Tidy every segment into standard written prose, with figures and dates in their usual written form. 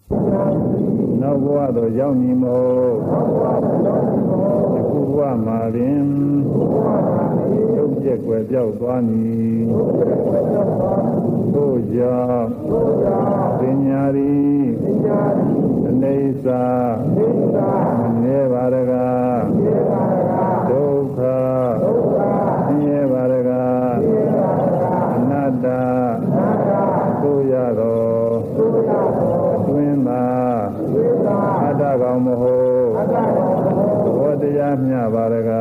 နောက်ဘဝသို့ရောက်မည်မဟုတ်အခုဘဝမှာပင်ရုပ်ချက်ွယ်ပြောက်သွားမည်တို့ကြောင့်ပညာရီအနေစာမမြဲပါရကဒုက္ခဆင်းရဲပါရကအနတ္တတို့ရတော်အတွင်းမှာအတ္တကောင်မဟုတ်ဘောတရားမျှပါရက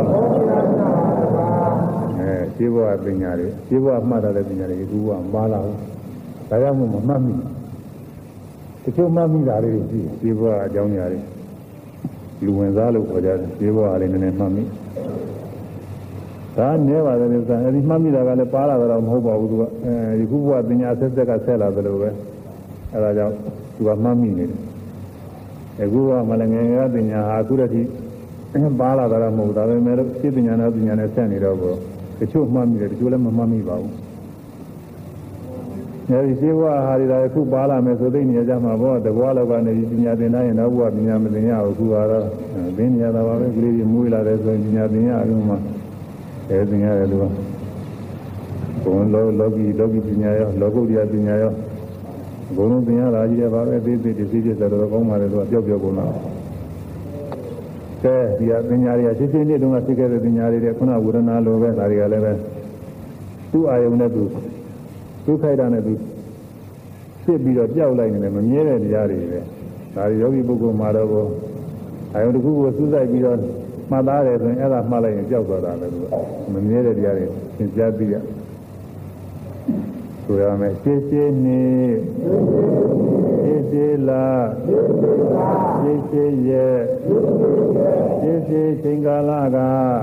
ခြေဘဝပညာတွေခြေဘဝမှတ်တဲ့ပညာတွေအခုကမလာဘူးဒါကြောင့်မို့မမှတ်မိတချို့မှတ်မိတာလေးတွေရှိခြေဘဝအကြောင်းအရာတွေလူဝင်စားလို့ခေါ်ကြတယ်ခြေဘဝလေးနည်းနည်းမှတ်မိဒါနဲပါတယ်လို့ဆိုအဲဒီမှတ်မိတာကလည်းပါလာတော့မဟုတ်ပါဘူးသူကဒီခုဘဝပညာဆက်ဆက်ကဆက်လာတယ်လို့ပဲအဲဒါကြောင့်သူကမှတ်မိနေတယ်အခုကမလည်းငယ်ငယ်ပညာဟာအခုတည်းပါလာတာမဟုတ်ဒါပေမဲ့လို့စိတ်ပညာနဲ့ပညာနဲ့ဆက်နေတော့တချို့မှတ်မိတယ်တချို့လည်းမမှတ်မိပါဘူးအဲဒီရှိဘဝဟာဒီဒါအခုပါလာမယ်ဆိုသိနေကြမှာပေါ့တဘွားလောက်ကနေပညာသင်တိုင်းနောက်ဘဝပညာမသင်ရဘူးအခုကတော့သင်နေရတာပါပဲကလေးတွေမွေးလာတယ်ဆိုရင်ပညာသင်ရအောင်မှအဲသင်ရတယ်လို့ဘုံလောကီပညာရောလောကုတ္တရာပညာရောဘုံလုံးသင်ရတာကြီးတယ်ပါပဲသိသိတည်ကြဆိုတော့ကောင်းပါလေသူကပျောက်ကုန်တော့ကဲဒီအပညာတွေကရှင်းရှင်းလေးတုန်းကသိခဲ့တဲ့ပညာတွေခုနဝေဒနာလိုပဲဒါတွေကလည်းပဲသူ့အာယုံနဲ့သူခိုက်တာနဲ့သူဖြစ်ပြီးတော့ကြောက်လိုက်နေတယ်မမြဲတဲ့တရားတွေပဲဒါတွေယောဂီပုဂ္ဂိုလ်မှာတော့အာယုံတစ်ခုကိုစူးစိုက်ပြီးတော့မှတ်သားတယ်ဆိုရင်အဲ့ဒါမှတ်လိုက်ရင်ကြောက်သွားတာပဲသူကမမြဲတဲ့တရားတွေသင်ကြားပြီးရဆိုရမယ်ရှင်းရှင်းနေရှင်းရှင်းလာရှင်းရှင်းရဲ့ရှင်းရှင်းချိန်ကာလက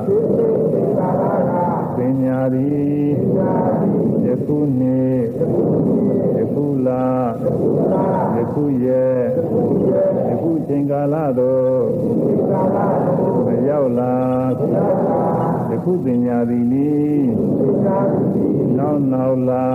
ပညာရီယခုနေ့ယခုလယခုရဲ့ယခုချိန်ကာလသို့မရောက်လာယခုပညာရီနီနောက်လာ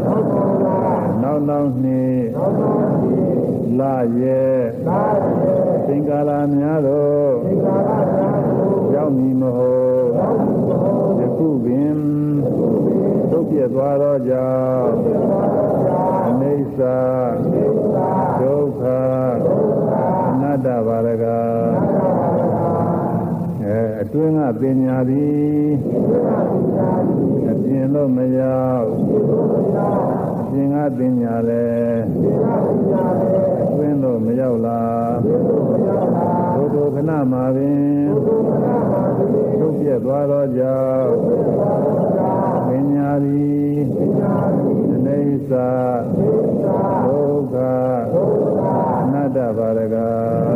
နောက်နှစ်လာရဲ့ချိန်ကာလများသို့ရောက်မည်မဟုတ်ယခုပင်သုတ်ပြတ်သွားသောကြောင့်အနိစ္စဒုက္ခအနတ္တပါရကအတွင်းကပညာသည်အပြင်လို့မရောက်အပြင်ကပညာလည်းအတွင်းလို့မရောက်လားဘုဒ္ဓခဏမှာပင်သုတ်ပြတ်သွားသောကြောင့်ပညာသည်အနိစ္စဒုက္ခအနတ္တပါရက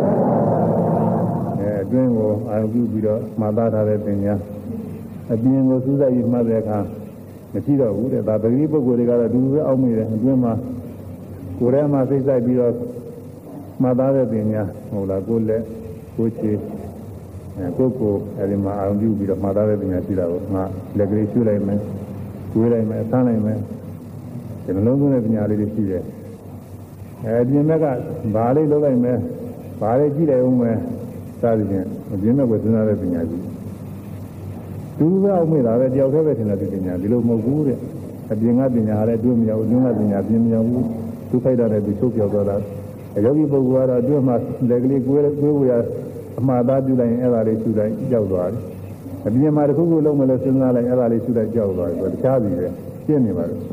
အတွင်းကိုအာရုံပြုပြီးတော့မှတ်သားထားတဲ့ပညာအပြင်ကိုစူးစိုက်ပြီးမှတ်တဲ့အခါမရှိတော့ဘူးတဲ့ဒါပဂရိပုဂ္ဂိုလ်တွေကတော့ဒီလိုပဲအောက်မိတယ်အတွင်းမှာကိုယ်ထဲမှာစိတ်ဆိုင်ပြီးတော့မှတ်သားတဲ့ပညာဟုတ်လားကိုယ်လက်ကိုယ်ခြေကိုယ်အဲဒီမှာအာရုံပြုပြီးတော့မှတ်သားတဲ့ပညာရှိတာကိုငါလက်ကလေးရှုလိုက်မယ်ကိုယ်လိုက်မယ်အသမ်းလိုက်မယ်ဒီလိုလုံးစုံတဲ့ပညာလေးတွေရှိတယ်ပြင်ဘက်ကဘာလေးလုပ်လိုက်မယ်ဘာလေးကြည့်လိုက်အောင်မယ်စားကြည့်အပြင်ဘက်ကစဉ်းစားတဲ့ပညာကြီးသူကအောက်မေ့တာပဲတယောက်တည်းပဲထင်တဲ့ပညာဒီလိုမဟုတ်ဘူးတဲ့အပြင်ကပညာလည်းအတွင်းမရောက်အတွင်းကပညာပြင်မရောက်ဘူးသူခိုက်တာလည်းသူချုပ်ပြောက်သွားတာယောဂီပုဂ္ဂိုလ်ကတော့အတွင်းမှာလက်ကလေးကိုယ်ဝရအမှားသားပြုလိုက်ရင်အဲ့ဒါလေးရှုလိုက်ကြောက်သွားတယ်အပြင်မှာတစ်ခုခုလုံးမလို့စဉ်းစားလိုက်အဲ့ဒါလေးရှုလိုက်ကြောက်သွားတယ်တခြားစီပဲရှင်းနေပါလို့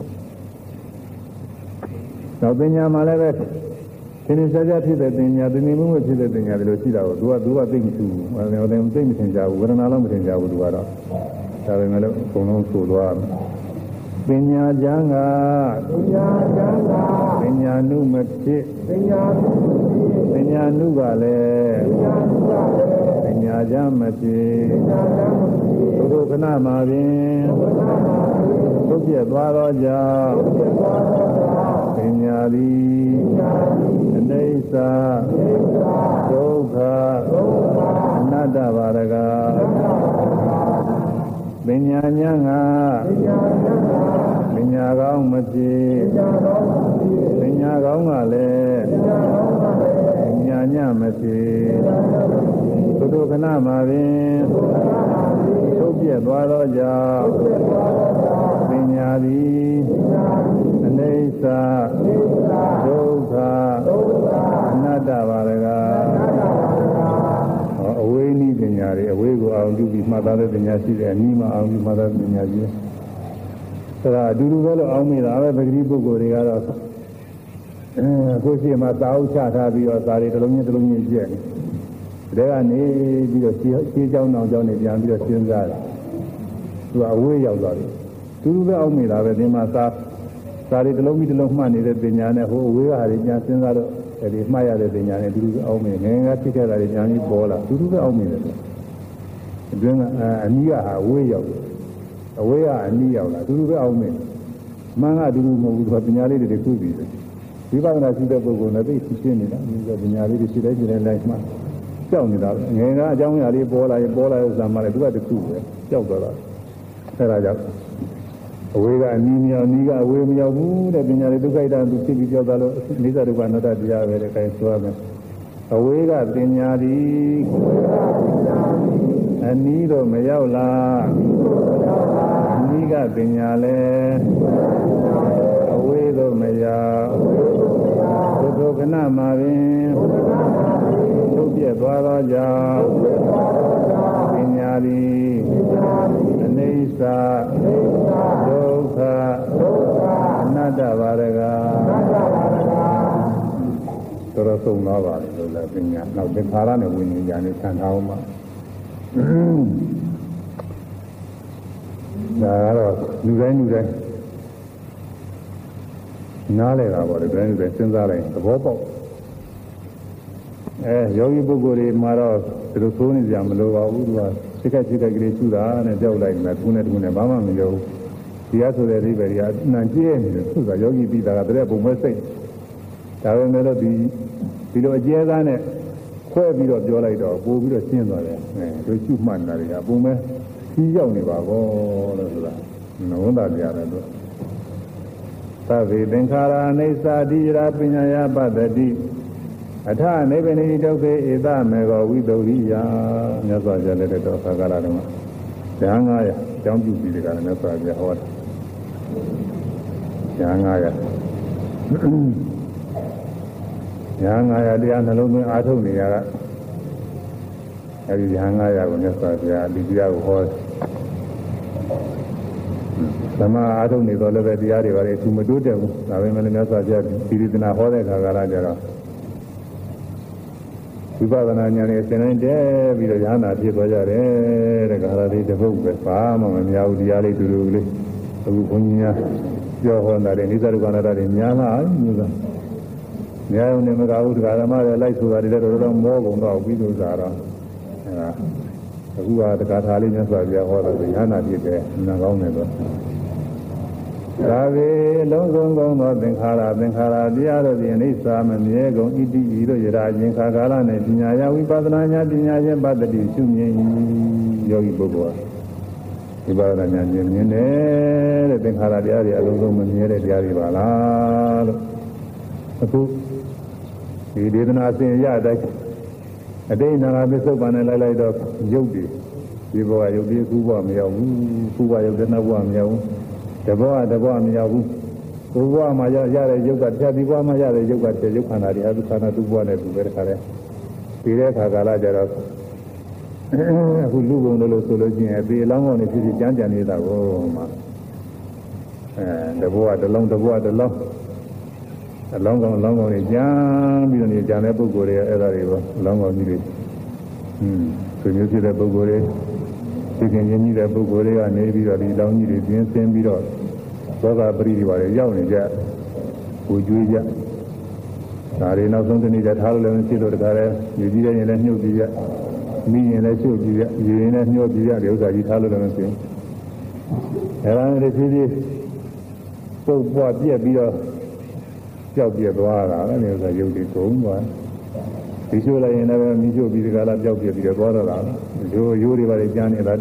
တော့ပညာမှာလည်းပဲသင်္ကြန်ကြဖြစ်တဲ့ပညာသင်္ကြန်မှုဖြစ်တဲ့ပညာဒီလိုရှိတာကိုသူကသိမရှိဘူး။သိမထင်ကြဘူး။ဝေဒနာလည်းမထင်ကြဘူးသူကတော့ဒါပေမဲ့လို့အကုန်လုံးဆိုသွားတယ်။ပညာကျမ်းကပညာနုမဖြစ်ပညာနုကလည်းပညာကျမ်းမဖြစ်ဘုဒ္ဓခဏမှာပင်သုတ်ပြတ်သွားသောကြောင့်ပညာသည်အနိစ္စဒုက္ခအနတ္တပါရကပညာဉာဏ်ကပညာကောင်းမဖြစ်ပညာကောင်းကလည်းပညာဉာဏ်မဖြစ်သုတ္တခဏမှာပင်ထုတ်ပြတ်သွားသောကြောင့်ပညာသည်အနိစ္စဒုက္ခအနတ္တပါရကအဝိနိပညာတွေအဝိကိုအောင်ပြုပြီးမှတ်သားတဲ့ပညာရှိတယ်အနည်းမှအောင်ပြီးမှတ်သားတဲ့ပညာရှိတယ်အဲဒါအတူတူပဲလို့အောင်မိတာပဲပဂတိပုဂ္ဂိုလ်တွေကတော့ကိုယ်ရှိမှသာဥချထားပြီးတော့သာတွေတစ်လုံးချင်းတစ်လုံးချင်းကျက်တယ်ဒါကနေပြီးတော့ရှင်းเจ้าနောက်เจ้าနေပြန်ပြီးတော့စဉ်းစားတယ်သူကအဝေးရောက်သွားတယ်တူတူပဲအောင်မိတာပဲဒီမှာသာတွေတစ်လုံးပြီးတစ်လုံးမှတ်နေတဲ့ပညာနဲ့ဟိုအဝေးကဟာတွေပြန်စဉ်းစားတော့အဲဒီမှတ်ရတဲ့ပညာနဲ့တူတူပဲအောင်မိငယ်ငယ်ဖြစ်ခဲ့တာတွေညာပြီးပေါ်လာတူတူပဲအောင်မိတယ်အတွင်းကအနည်းကအဝေးရောက်တယ်အဝေးကအနည်းရောက်လာတူတူပဲအောင်မိမှန်ကတူတူမဟုတ်ဘူးသူကပညာလေးတွေခုပြီးတယ်ဝိပဿနာရှိတဲ့ပုဂ္ဂိုလ်နဲ့သိရှင်းနေတာဒီကပညာလေးတွေရှိတဲ့ကျတဲ့လိုက်မှကြောက်နေတာငယ်ကအကြောင်းအရာလေးပေါ်လာရင်ဇာမလည်းသူကတခုပဲကြောက်သွားတာအဲဒါကြောင့်အဝေးကအနည်းမြောက်နီးကအဝေးမရောက်ဘူးတဲ့ပညာလေးဒုက္ခိတသူဖြစ်ပြီးကြောက်သွားလို့နိစ္စဒုက္ခအနတ္တတရားပဲတဲ့ခိုင်းဆိုရမယ်အဝေးကပညာသည်အနည်းတော့မရောက်လားအနည်းကပညာလည်းအဝေးတော့မရောက်သုခဏမှာပင်ထုတ်ပြတ်သွားသောကြောင့်ပညာသည်အနိစ္စဒုက္ခအနတ္တပါရကတော်ဆုံးသွားပါလေလို့လည်းပညာနောက်သင်္ခါရနဲ့ဝိညာဉ်ညာနဲ့ဆံထားအောင်ပါဒါကတော့လူတိုင်းနားလဲတာပေါ့လေတိုင်းစဉ်းစားလိုက်သဘောပေါက်ယောဂီပုဂ္ဂိုလ်တွေမှာတော့ဒီလိုသိုးနေကြမလို့ပါဘူးသူကစိတ်ကကလေးရှုတာနဲ့ကြောက်လိုက်မယ်ခုနဲ့ဘာမှမပြောဘူးတရားဆိုတဲ့အိဗယ်ကြီးကအနှံကျဲနေတယ်သူကယောဂီပြီးတာကတည်းကပုံမဲ့စိတ်ဒါပဲမဲ့လို့ဒီလိုအကျဲသားနဲ့ခွဲပြီးတော့ပြောလိုက်တော့ပို့ပြီးတော့ရှင်းသွားတယ်တို့ရှုမှတ်နေတာတွေကပုံမဲ့ကြီးရောက်နေပါဘောလို့ဆိုတာဝန်တာတရားတယ်သူသဗ္ဗေသင်္ခါရအိစ္ဆာတိရာပညာယပတ္တိအထနိဗ္ဗာန်ဒုက္ခေဧတမေဃဝိသုရိယမြတ်စွာဘုရားလက်တော်ခါကာလတုန်းကဉာဏ်900အကြောင်းပြုပြီးဒီကနေ့မြတ်စွာဘုရားဟောတာဉာဏ်900ဉာဏ်900တရားနှလုံးသွင်းအားထုတ်နေရတာအဲဒီဉာဏ်900ကိုမြတ်စွာဘုရားဒီတရားကိုဟောသမအားထုတ်နေတော့လည်းပဲတရားတွေပါလေသူမတိုးတက်ဘူးဒါပေမဲ့လည်းမြတ်စွာဘုရားဒီဒီသနာဟောတဲ့ခါကာလကျတော့ဝိပဿနာဉာဏ်နဲ့သင်တိုင်းတဲပြီးတော့ဉာဏ်သာဖြစ်သွားကြတယ်တဲ့ခါရလေးတစ်ပုဒ်ပဲဘာမှမများဘူးတရားလေးတူတူလေးအခုဘုန်းကြီးများပြောဟောတာတဲ့နိစ္စဒုက္ခအနတ္တတွေများလားမျိုးသားများုံနဲ့မကဘူးဒကာဓမ္မတွေလိုက်ဆိုတာတွေလည်းတော်မောကုန်တော့ပြီးလို့သာတော့အခုကဒကာထာလေးမြတ်စွာဘုရားဟောတာဆိုဉာဏ်သာဖြစ်တယ်နာကောင်းတယ်တော့သာဝေလုံးစုံကုန်သောသင်္ခါရတရားတို့သည်အိစ္ဆာမမြဲကုန်ဣတိဤတို့ယရာခြင်းခါကာလနှင့်ပညာယဝိပဿနာညာပညာချင်းပတ္တိရှုမြင်ယောဂီပုဂ္ဂိုလ်ဝိပဿနာညာမြင်တယ်တဲ့သင်္ခါရတရားတွေအလုံးစုံမမြဲတဲ့တရားတွေပါလားလို့အခုဒီဒေသနာအစဉ်ရတဲ့အတိတ်နာပစ္စုပန်နဲ့လိုက်တော့ရုပ်တွေဒီဘဝရုပ်တွေခုဘဝမရောက်ဘူးခုဘဝရုပ်တဲ့နောက်ဘဝမရောက်ဘူးတဘောမရောက်ဘူးဘုရားမှာရတဲ့ယုတ်ကတရားဒီဘဝမှာရတဲ့ယုတ်ကတရားယုတ်ခန္ဓာတွေအတုခန္ဓာသူ့ဘဝနဲ့သူပဲတခါလဲဒီတဲ့ခါကာလကျတော့အခုလူပုံလို့ဆိုလို့ချင်းအသေးအလောင်းကောင်းနေဖြစ်ကြမ်းကြံနေတာကိုမှတဘောတစ်လုံးအလောင်းကောင်းနေကြမ်းပြီးတော့နေကြတဲ့ပုဂ္ဂိုလ်တွေအဲ့ဒါတွေပေါ့အလောင်းကောင်းကြီးတွေသူမျိုးဖြစ်တဲ့ပုဂ္ဂိုလ်တွေသိခင်ရင်းကြီးတဲ့ပုဂ္ဂိုလ်တွေကနေပြီးတော့ဒီလောင်းကြီးတွေပြင်းစင်းပြီးတော့သောကပရိဒီပါတွေရောက်နေကြကိုကျွေးကြဒါတွေနောက်ဆုံးတနေ့ကျထားလို့လည်းမရှိတော့တခါလဲယူကြည့်ရရင်လည်းညှုပ်ကြည့်ရမိရင်လည်းချုပ်ကြည့်ရယူရင်လည်းညှို့ကြည့်ရဒီဥစ္စာကြီးထားလို့လည်းမရှိဘူးအဲဒါနဲ့ဖြည်းဖြည်းပုတ်ပွားပြက်ပြီးတော့ကြောက်ပြက်သွားတာလည်းဒီဥစ္စာရုပ်တွေသုံးသွားဒီချိုးလိုက်ရင်လည်းမိချို့ပြီးဒီကလာကြောက်ပြက်ပြီးတော့သွားတော့တာရိုးတွေပါလေကြားနေတာဒီ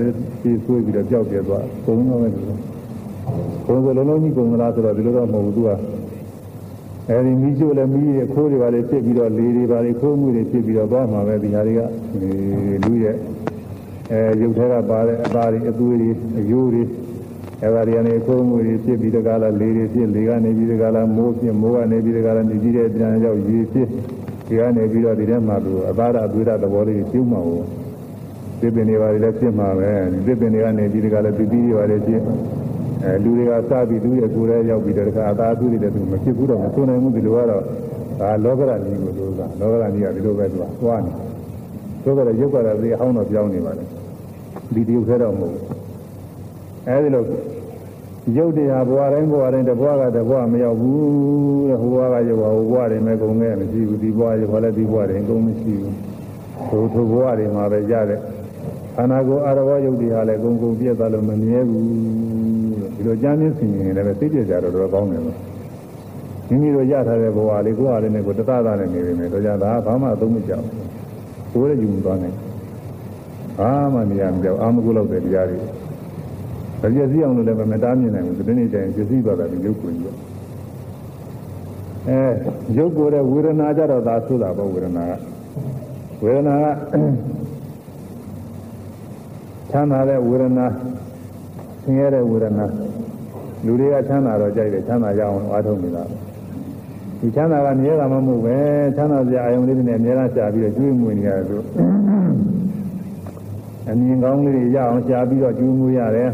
ပြေးဆွေးပြီးတော့ကြောက်ပြသွားကုန်းတော့ပဲဒီကုန်းစလုံးလုံးကြီးကုန်းလာဆိုတော့ဒီလိုတော့မဟုတ်ဘူးသူကအဲဒီမိချို့လည်းမိရဲ့ခိုးတွေပါလေဖြစ်ပြီးတော့လေတွေပါလေခိုးမှုတွေဖြစ်ပြီးတော့သွားမှာပဲဒီဟာတွေကလူရဲ့ရုပ်ထဲကပါတဲ့အသားတွေအသွေးတွေအယိုးတွေအဲဒါတွေကနေခိုးမှုတွေဖြစ်ပြီးတကားလားလေတွေဖြစ်လေကနေပြီးတကားလားမိုးဖြစ်မိုးကနေပြီးတကားလားမြည်ကြီးတဲ့ပြန်ရောက်ရေဖြစ်ဒီကနေပြီးတော့ဒီထဲမှာသူအသားအသွေးသဘောလေးကျုံမှာကိုသစ်ပင်တွေပါလေလည်းဖြစ်မှာပဲသစ်ပင်တွေကနေပြီးတကားလားပီပီတွေပါလေဖြစ်လူတွေကစပြီးလူရဲ့ကိုယ်ထဲရောက်ပြီးတော့တခါအသာအသွေးတွေလည်းသူမဖြစ်ဘူးတော့မဆိုနိုင်ဘူးဒီလိုကတော့ဒါလောကရဏီကိုလို့ကလောကရဏီကဒီလိုပဲသူကသွားနေဆိုတော့ရုပ်ကလည်းဒီအဟောင်းတော့ပြောင်းနေပါလေဒီတရုပ်ထဲတော့မဟုတ်ဘူးအဲဒီလိုရုပ်တရားဘဝတိုင်းတဘဝကတဘဝမရောက်ဘူးတဲ့ဟိုဘဝကရုပ်ဟာဟိုဘဝတွေမဲ့ကုန်ခဲ့မရှိဘူးဒီဘဝရုပ်ဟာလည်းဒီဘဝတွေကုန်မရှိဘူးထိုဘဝတွေမှာပဲရတဲ့ခန္ဓာကိုယ်အရဝရုပ်တွေဟာလည်းကုန်ပြည့်သွားလို့မမြဲဘူးဒီလိုကြမ်းပြင်းဆင်ရင်လည်းသိကြကြတော့ကောင်းတယ်လို့မိမိတို့ရထားတဲ့ဘဝလေးကိုယ်အားလေးနဲ့ကိုတသသားနဲ့နေနေတယ်တော့ကြတာဘာမှအသုံးမကျဘူးကိုယ်လည်းယူမသွားနိုင်ဘာမှမရမကြောက်အာမကုလို့တဲ့တရားတွေပြည့်စည်အောင်လို့လည်းမတားမြင်နိုင်ဘူးဒီနေ့ကျရင်ပြည့်စည်သွားတာဒီရုပ်ကိုကြီးရုပ်ကိုယ်တဲ့ဝေဒနာကြတော့သာဆိုတာပေါ့ဝေဒနာကချမ်းသာတဲ့ဝေဒနာဆင်းရဲတဲ့ဝေဒနာလူတွေကချမ်းသာတော့ကြိုက်တယ်ချမ်းသာရအောင်အားထုတ်နေတာဒီချမ်းသာကမြဲတာမှမဟုတ်ပဲချမ်းသာစရာအယုံလေးတွေနဲ့အများအားရှာပြီးတော့ကျွေးမွေးနေရတယ်သူအမြင်ကောင်းလေးတွေရအောင်ရှာပြီးတော့ကျွေးမွေးရတယ်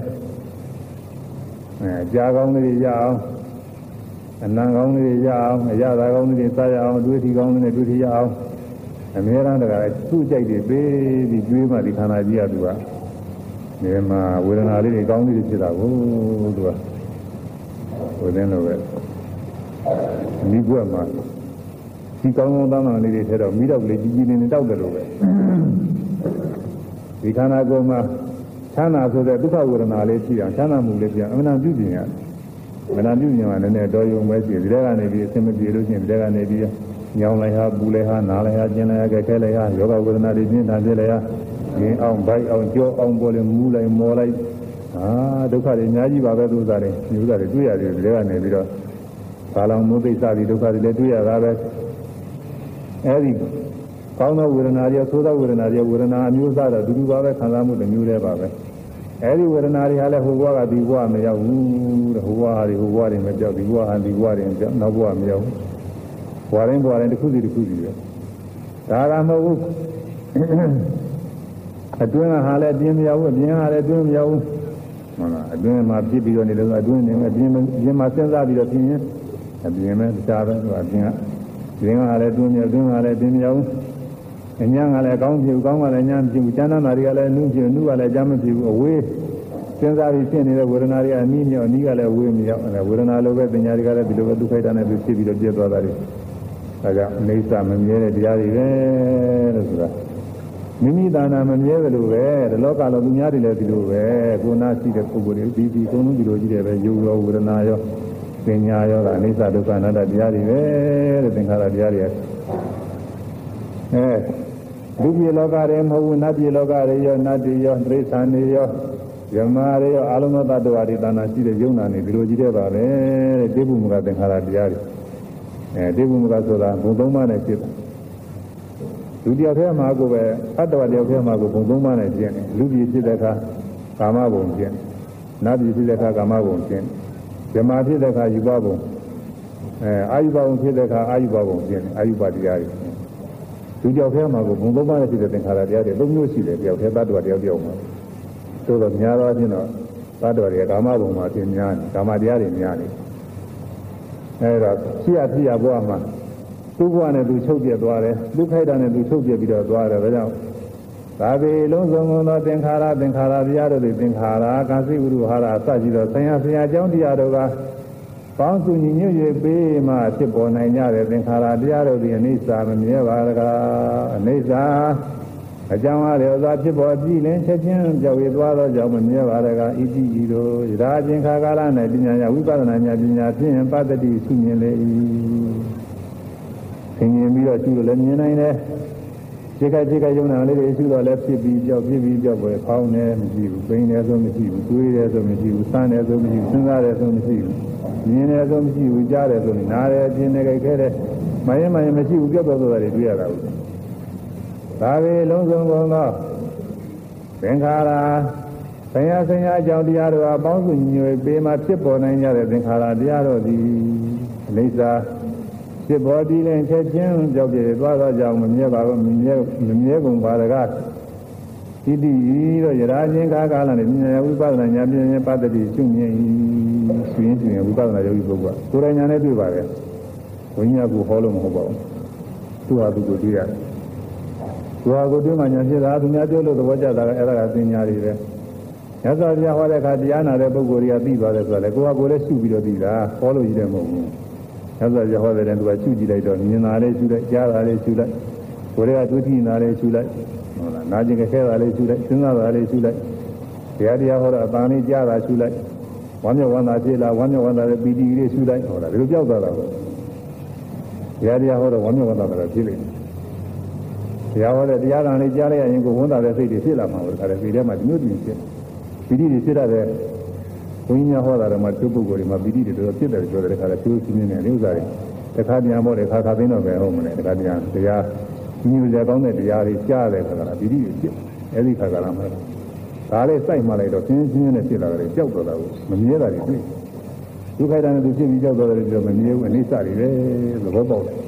ကြားကောင်းလေးတွေရအောင်အနံကောင်းလေးတွေရအောင်အရသာကောင်းလေးတွေစားရအောင်တွေးထီကောင်းလေးတွေတွေးထီရအောင်အများအားတကသူ့ကြိုက်တွေပေးပြီးကျွေးမှဒီခန္ဓာကြီးကသူကဒီမှာဝေဒနာလေးတွေကောင်းလေးတွေဖြစ်တာကိုသူကဟိုတဲ့လိုပဲမိဘွက်မှာဒီကောင်းကောင်းသားသားလေးတွေထဲတော့မိတော့လေကြီးကြီးနေတောက်တယ်လို့ပဲဒီခန္ဓာကိုယ်မှာချမ်းသာဆိုတဲ့ဒုက္ခဝေဒနာလေးရှိအောင်ချမ်းသာမှုလေးပြန်အမှန်တန်ပြုပြင်ရတယ်အမှန်တန်ပြုပြင်မှလည်းနည်းနည်းတော်ရုံပဲရှိဒီထဲကနေပြီးအဆင်မပြေလို့ရှိရင်ဒီထဲကနေပြီးညောင်းလိုက်ဟာပူလိုက်ဟာနားလိုက်ဟာကျင်လိုက်ဟာခဲလိုက်ဟာယောဂဝေဒနာတွေပြင်းထန်ဖြစ်လိုက်ဟာရင်အောင်ဘိုက်အောင်ကြောအောင်ပေါ်လေမူးလိုက်မော်လိုက်ဒုက္ခတွေအများကြီးပါပဲသူစားတယ်ဒီဥစ္စာတွေတွေ့ရတယ်ဒီထဲကနေပြီးတော့ဘာလောင်မိုးသိစပြီးဒုက္ခတွေလည်းတွေ့ရတာပဲအဲဒီကောင်းသောဝေဒနာတွေဆိုးသောဝေဒနာတွေဝေဒနာအမျိုးအစားတော့တူတူပါပဲခံစားမှုတစ်မျိုးတည်းပါပဲအဲဒီဝေဒနာတွေဟာလည်းဟိုဘဝကဒီဘဝမရောက်ဘူးတဲ့ဟိုဘဝတွေမပြောက်ဒီဘဝဟာဒီဘဝတွေပြောက်နောက်ဘဝမရောက်ဘူးဘဝတိုင်းတစ်ခုစီပဲဒါကမဟုတ်ဘူးအတွင်းဟာလည်းပြင်းမရောက်ဘူးအပြင်ဟာလည်းအတွင်းမရောက်ဘူးဟုတ်လားအတွင်းမှာပြစ်ပြီးတော့နေလို့အတွင်းနေအပြင်မှာစဉ်းစားပြီးတော့ပြင်းရင်အပြင်မဲ့တရားပဲသူအပြင်ကဒီကလည်းအတွင်းမြေအတွင်းကလည်းပြင်းမရောက်ဘူးအညာကလည်းကောင်းဖြစ်ကောင်းကလည်းညာမဖြစ်ဘူးကျမ်းသာတာတွေကလည်းနုဖြစ်နုကလည်းကြားမဖြစ်ဘူးအဝေးစဉ်းစားပြီးဖြစ်နေတဲ့ဝေဒနာတွေကအနည်းမြောက်အနည်းကလည်းဝေးမရောက်ဝေဒနာလိုပဲပညာတွေကလည်းဒီလိုပဲဒုက္ခိတနဲ့သူဖြစ်ပြီးတော့ပြည့်သွားတာတွေဒါကြောင့်အိဋ္ဌမမြဲတဲ့တရားတွေပဲလို့ဆိုတာမိမိသာနာမမြဲတယ်လို့ပဲဒီလောကလုံးသူများတွေလည်းဒီလိုပဲကိုယ်နာရှိတဲ့ပုဂ္ဂိုလ်တွေဒီကုန်းလုံးဒီလိုကြီးတယ်ပဲယုံရောဝေဒနာရောပညာရောကအိဋ္ဌဒုက္ခအနတ္တတရားတွေပဲတဲ့သင်္ခါရတရားတွေလူပြည်လောကတွေမဟုတ်ဘူးနတ်ပြည်လောကတွေရောနတ်တွေရောတိရစ္ဆာန်တွေရောယမတွေရောအလုံးစုံသတ္တဝါတွေသာနာရှိတဲ့ယုံနာနေဒီလိုကြီးတဲ့ပါပဲတဲ့တိပုမကသင်္ခါရတရားတွေတိပုမကဆိုတာဘုံသုံးပါးနဲ့ဖြစ်တာလူတယောက်ထဲမှာကိုပဲအတ္တဝတယောက်ထဲမှာကိုဘုံသုံးပါးနဲ့ကျင့်တယ်လူပြည်ဖြစ်တဲ့အခါကာမဘုံကျင့်နတ်ပြည်ဖြစ်တဲ့အခါကာမဘုံကျင့်ယမဖြစ်တဲ့အခါယူပဘုံအာယုဘဘုံဖြစ်တဲ့အခါအာယုဘဘုံကျင့်အာယုဘတရားတွေလူတယောက်ထဲမှာကိုဘုံသုံးပါးနဲ့ဖြစ်တဲ့သင်္ခါရတရားတွေသုံးမျိုးရှိတယ်တယောက်ထဲတ attva တယောက်တယောက်မှာသို့တော့များသောအားဖြင့်တော့တ attva တွေကကာမဘုံမှာသင်များတယ်ကာမတရားတွေများတယ်အဲဒါဖြစ်ရဘဝမှာသူ့ဘဝနဲ့သူချုပ်ပြသွားတယ်သူခိုက်တာနဲ့သူချုပ်ပြပြီးတော့သွားတယ်ဒါကြောင့်သာဝေလုံးစုံသောသင်္ခါရတရားတို့သည်သင်္ခါရကာသိဝိရုဟာရအစရှိသောဆရာအကြောင်းတရားတို့ကပေါင်းစုညီညွတ်၍ပေးမှဖြစ်ပေါ်နိုင်ကြတဲ့သင်္ခါရတရားတို့သည်အနိစ္စမမြဲပါတကားအနိစ္စအကြောင်းအားလျော်စွာဖြစ်ပေါ်ပြီးလင်ချက်ချင်းပြောက်ရသွားသောကြောင့်မမြဲပါတကားဣတိဤတို့ယထာချင်းခါကာလ၌ပညာဝိပဿနာဉာဏ်ပညာဖြင့်ပတ္တိသုမြင်လေ၏သင်မြင်ပြီးတော့ကျူလို့လည်းမြင်နိုင်တယ်ခြေကယုံနာလေးတွေရှိတော့လည်းဖြစ်ပြီးကြောက်ပဲဖောင်းနေမရှိဘူးပိန်နေဆိုမရှိဘူးတွေးတယ်ဆိုမရှိဘူးစမ်းတယ်ဆိုမရှိဘူးစဉ်းစားတယ်ဆိုမရှိဘူးမြင်တယ်ဆိုမရှိဘူးကြားတယ်ဆိုနားတယ်အင်းနေကြခဲ့တယ်မရင်မရှိဘူးပြောက်သွားတာတွေတွေ့ရတာဘူးဒါပဲလုံးစုံကုန်သောသင်္ခါရဆင်ရအကြောင်းတရားတို့အပေါင်းစုညွေပေးမှဖြစ်ပေါ်နိုင်ကြတဲ့သင်္ခါရတရားတို့သည်အနိစ္စဖြစ်ပေါ်တည်ရင်ချက်ချင်းကြောက်ပြည့်သွားသောကြောင့်မမြဲပါဘူးမမြဲကုန်ပါတကားတိတိတော့ယရာချင်းကာလနဲ့ဉာဏ်ဝိပဿနာဉာဏ်ပြင်းပတ္တိရှုမြင်ရှင်ဝိပဿနာယောဂီပုဂ္ဂိုလ်ကကိုယ်တိုင်ဉာဏ်နဲ့တွေ့ပါတယ်ဘုန်းကြီးကဟောလို့မဟုတ်ပါဘူးသူဟာသူကိုတွေ့ရတယ်သူဟာကိုတွေ့မှဉာဏ်ဖြစ်တာသူများပြောလို့သဘောကျတာကအဲ့ဒါကပညာတွေပဲညဇောတရားဟောတဲ့အခါတရားနာတဲ့ပုဂ္ဂိုလ်တွေကသိသွားတယ်ဆိုတော့လေကိုယ်ကလည်းရှုပြီးတော့သိတာဟောလို့ရတဲ့မဟုတ်ဘူးညဇောတရားဟောတဲ့သူကရှုကြည့်လိုက်တော့မြင်တာလေးရှုလိုက်ကြားတာလေးရှုလိုက်ကိုယ်ကတွေ့ကြည့်တာလေးရှုလိုက်ဟုတ်လားနာကျင်ခဲတာလေးရှုလိုက်စဉ်းစားတာလေးရှုလိုက်တရားဟောတော့အပန်းလေးကြားတာရှုလိုက်ဝမ်းမြောက်ဝမ်းသာဖြစ်လာဝမ်းမြောက်ဝမ်းသာတဲ့ပီတိလေးရှုလိုက်ဟုတ်လားဒီလိုကြောက်သွားတာပေါ့တရားဟောတော့ဝမ်းမြောက်ဝမ်းသာတာဖြစ်လိမ့်မယ်တရားဟောတဲ့တရားတော်လေးကြားလိုက်ရင်ကိုယ်ဝန်တာတဲ့စိတ်တွေဖြစ်လာမှာပဲဒါလည်းဒီထဲမှာဒီမျိုးတင်ဖြစ်ပီတိတွေဖြစ်တဲ့ဘုန်းကြီးများဟောတာတော့မှသူပုဂ္ဂိုလ်တွေမှာပီတိတွေတော့ဖြစ်တယ်ပြောတဲ့ခါကျသူချင်းနေတယ်ဥစ္စာတွေတစ်ခါပြန်ပေါ့တစ်ခါသိတော့ပဲဟုတ်မလဲတစ်ခါတရားညူကြကောင်းတဲ့တရားတွေကြားတဲ့ခါကပီတိတွေဖြစ်အဲဒီခါကလာမှာဒါလေးစိုက်မှလိုက်တော့ချင်းနဲ့ဖြစ်လာတယ်ကြောက်တော့တာကိုမမြဲတာတွေတွေ့ဒုက္ခတာနဲ့သူဖြစ်ပြီးကြောက်တော့တယ်ပြောမမြဲဘူးအနိစ္စတွေပဲသဘောပေါက်တယ်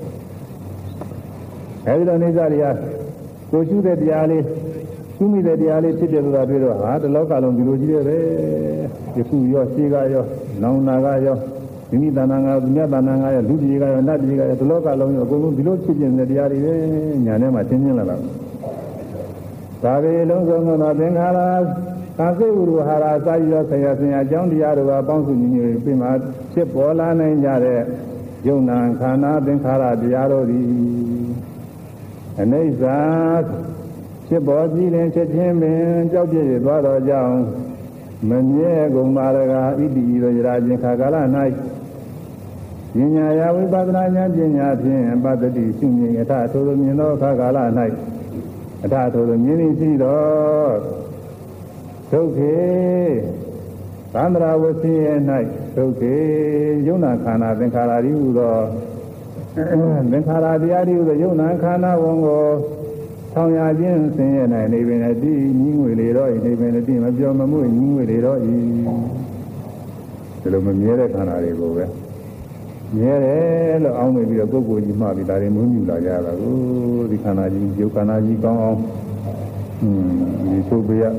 အဲဒီတော့အိဋ္ဌာတွေကကိုရှုတဲ့တရားလေးရှုမိတဲ့တရားလေးဖြစ်တယ်ဆိုတာတွေ့တော့ဟာတလောကလုံးဒီလိုကြီးတယ်ပဲယခုရောရှေးကရောနောင်နာကရောမိမိတဏ္ဍာငါသူမြတ်တဏ္ဍာငါရောလူကြီးကရောနတ်ကြီးကရောတလောကလုံးရောအကုန်လုံးဒီလိုဖြစ်ပြနေတဲ့တရားတွေပဲညာထဲမှာသင်ချင်းလာတာဒါပေလုံးစုံသောသင်္ခါရသာစိဝရဟာရစာရဆရာအကြောင်းတရားတို့ကပေါင်းစုညီညွတ်ပြီးမှဖြစ်ပေါ်လာနိုင်ကြတဲ့ယုံနာခန္ဓာသင်္ခါရတရားတို့သည်အနိစ္စဖြစ်ပေါ်ကြည့်ရင်ချက်ချင်းပင်ကြောက်ပြည့်သွားတော့ကြောင်းမမြဲကုန်ပါရကဣတိရောရာချင်းခါကာလ၌ဉာဏ်ရာဝိပဿနာဉာဏ်ပညာဖြင့်ပတ္တိရှုမြင်အထထိုးမြင်သောခါကာလ၌အထထိုးမြင်ရှိသောဒုက္ခေသန္တရာဝစီရဲ့၌ဒုက္ခေယုံနာခန္ဓာသင်္ခါရဤဟူသောသင်္ခါရတရားဤဟူသောယုံနာခန္ဓာဝန်ကိုဆောင်ရခြင်းဆင်းရဲနိုင်နေပင်လည်းဒီညီငွေလေတော့ဤနေပင်လည်းဒီမပြောမမှုညီငွေလေတော့ဤဒီလိုမမြဲတဲ့ခန္ဓာတွေကိုပဲမြဲတယ်လို့အောင်းနေပြီးတော့ပုဂ္ဂိုလ်ကြီးမှပြီးဒါတွေမွေးမြူလာကြတာကိုဒီခန္ဓာကြီးယုတ်ခန္ဓာကြီးကောင်းအောင်ဒီသုဘယ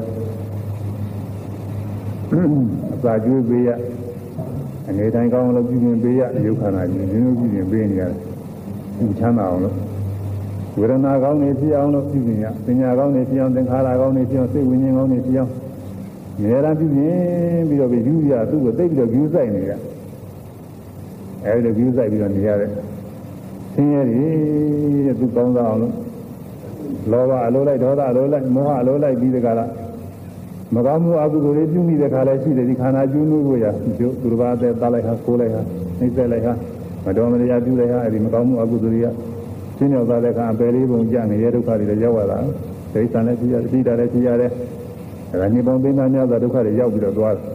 အစာကျွေးပေးရအနေတိုင်းကောင်းလို့ပြုပြင်ပေးရယုတ်ခန္ဓာကြီးဒီလိုပြုပြင်ပေးနေရတယ်ဒီချမ်းသာအောင်လို့ဝေဒနာကောင်းနေဖြစ်အောင်လို့ပြုပြင်ရပညာကောင်းနေဖြစ်အောင်သင်္ခါရကောင်းနေဖြစ်အောင်စိတ်ဝိညာဉ်ကောင်းနေဖြစ်အောင်နေရာပြုပြင်ပြီးတော့ယူရသူ့ကိုသိပြီးတော့ယူဆိုင်နေရအဲဒီလိုယူဆိုင်ပြီးတော့နေရတဲ့ဆင်းရဲတွေတဲ့သူကောင်းစားအောင်လို့လောဘအလိုလိုက်ဒေါသအလိုလိုက်မောဟအလိုလိုက်ပြီးတဲ့ကလာမကောင်းမှုအကုသိုလ်တွေပြုမိတဲ့ခါလဲရှိတယ်ဒီခန္ဓာကျူးနှိုးကိုရသူတစ်ပါးသက်သားလိုက်ဟာကိုးလိုက်ဟာနှိမ့်ဆက်လိုက်ဟာမတော်မတရားပြုလိုက်ဟာအဲဒီမကောင်းမှုအကုသိုလ်တွေကရှင်းရောက်တဲ့အခါအပယ်လေးပုံကြနေတဲ့ဒုက္ခတွေလည်းရောက်လာဒိဋ္ဌာန်လည်းဖြစ်ရတယ်သိတာလည်းဖြစ်ရတယ်အဲဒါနိဗ္ဗာန်သိမှများသောဒုက္ခတွေရောက်ပြီးတော့သွား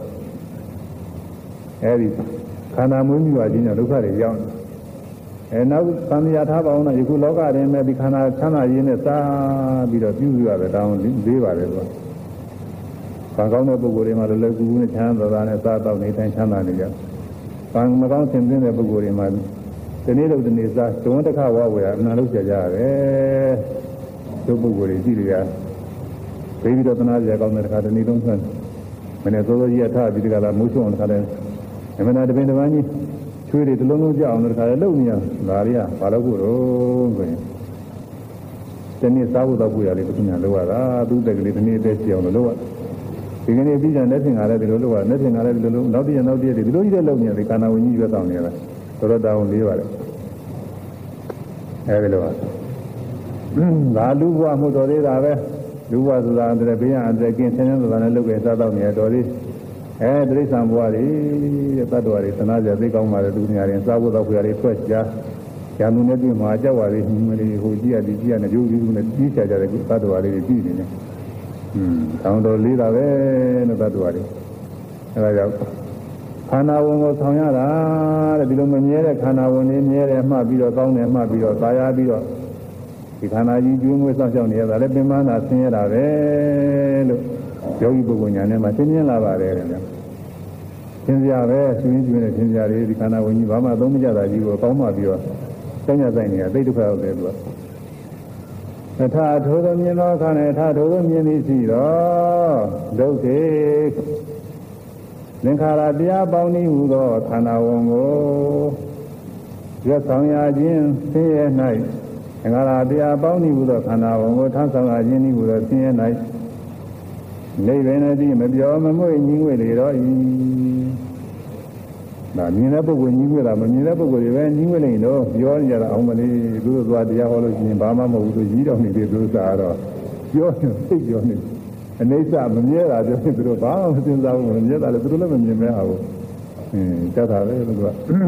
အဲဒီခန္ဓာမွေးမြူပါခြင်းကြောင့်ဒုက္ခတွေရောက်နောက်သံဃာထားပါအောင်နော်ယခုလောကရင်းမဲ့ဒီခန္ဓာချမ်းသာရင်းနဲ့စားပြီးတော့ပြုရတဲ့တောင်းလေးပါတယ်ကွာ။ဘာကောင်းတဲ့ပုဂ္ဂိုလ်တွေမှာလည်းကူကူနဲ့ချမ်းသာတာနဲ့စားတော့နေတိုင်းချမ်းသာနေကြ။ဘာမကောင်းဆင်သင့်တဲ့ပုဂ္ဂိုလ်တွေမှာဒီနေ့လို့ဒီနေ့စားဒုံတစ်ခါဝဝယ်အမှန်လို့ကြာကြရတယ်။သူပုဂ္ဂိုလ်တွေကြည့်ရပြီးတော့တနာကြကောင်းတဲ့တစ်ခါဒီနေ့လုံးဆန်းမနေ့သောသောကြီးကထားပြီးဒီကလာမိုးချုံတစ်ခါလဲအမှန်တပင်တပန်းကြီးချွေးတွေတလုံးလုံးကြအောင်တစ်ခါလဲလုံနေရဒါတွေကဘာလို့ကိုတော့ဆိုရင်ဒီနေ့စားဖို့တော့ပူရလေးတစ်ခုညာလောက်ရတာသူ့တက်ကလေးဒီနေ့အသက်ကြီးအောင်လို့ဒီကနေ့ပြီးကြတဲ့သင်္ခါရလည်းဒီလိုလောက်ရတဲ့သင်္ခါရလည်းဒီလိုနောက်တည့်နောက်တည့်ဒီလိုကြီးတဲ့လုံနေတယ်ကာနာဝิญကြီးရွက်ဆောင်နေရတာတော်တော်တောင်းလေးပါတယ်အဲဒီလိုပါဒါလူဘဝမှုတော်သေးတာပဲလူဘဝဆိုတာတည်းဘေးရန်အတက်ကင်းဆင်းရဲဆိုတာနဲ့လုပ်ကြစားတော့နေတော်သေးတိရစ္ဆာန်ဘဝတွေတတ္တဝါတွေသနာကြသိကောင်းပါတဲ့သူများတွေစားဖို့တော့ခွေတွေထွက်ကြဘရန်သူနဲ့တွေ့မှာကြောက်ပါလေဟိမလေးဟိုကြည့်ရဒီကြည့်ရနဲ့ကြိုးကြည့်နဲ့ကြီးချကြတဲ့သတ္တဝါလေးတွေကြည့်နေတယ်တောင်းတော်လေးတာပဲလို့သတ္တဝါတွေအဲဒါကြောင့်ခန္ဓာဝင်ကိုဆောင်ရတာတဲ့ဒီလိုမမြဲတဲ့ခန္ဓာဝင်နေမြဲတယ်မှတ်ပြီးတော့ကောင်းတယ်မှတ်ပြီးတော့သာယာပြီးတော့ဒီခန္ဓာကြီးကျွေးမွေးစောင့်ရှောက်နေရတာလည်းပင်မနာဆင်းရဲတာပဲလို့ယောဂီပုဂ္ဂိုလ်ညာနဲ့မှသိမြင်လာပါတယ်တဲ့သင်္ကြန်ပဲရှင်ကျွေးနေသင်္ကြန်လေးဒီခန္ဓာဝင်ကြီးဘာမှသုံးမကြတာကြီးကိုကောင်းမှပြီးတော့ကျညာဆိုင်နေတာသိဒုက္ခရောက်တယ်သူကထာထိုးသောမြင်သောခန္ဓာထာထိုးသောမြင်သည်ရှိတော့ဒုက္ခေသင်္ခါရတရားပေါင်းဤဟူသောခန္ဓာဝန်ကိုရွတ်ဆောင်ရခြင်းဆင်းရဲ၌သင်္ခါရတရားပေါင်းဤဟူသောခန္ဓာဝန်ကိုထမ်းဆောင်ရခြင်းဤဟူသောဆင်းရဲ၌နိဗ္ဗာန်တိမပြောမမွေ့ညီငွေလေတော့ဤဒါမြင်တဲ့ပုဂ္ဂိုလ်ညီငွေတာမမြင်တဲ့ပုဂ္ဂိုလ်တွေပဲညီငွေနေတော့ပြောကြတာအောင်မလေးသူတို့သွားတရားဟောလို့ရှိရင်ဘာမှမဟုတ်ဘူးသူကြီးတော်နေပြီသူစားတော့ပြောနေသိပြောနေအနေစာမမြဲတာပြောရင်သူတို့ဘာမှမစဉ်းစားဘူးမမြဲတာလည်းသူတို့လည်းမမြင်မဲဟာဘူးကြောက်တာပဲလို့က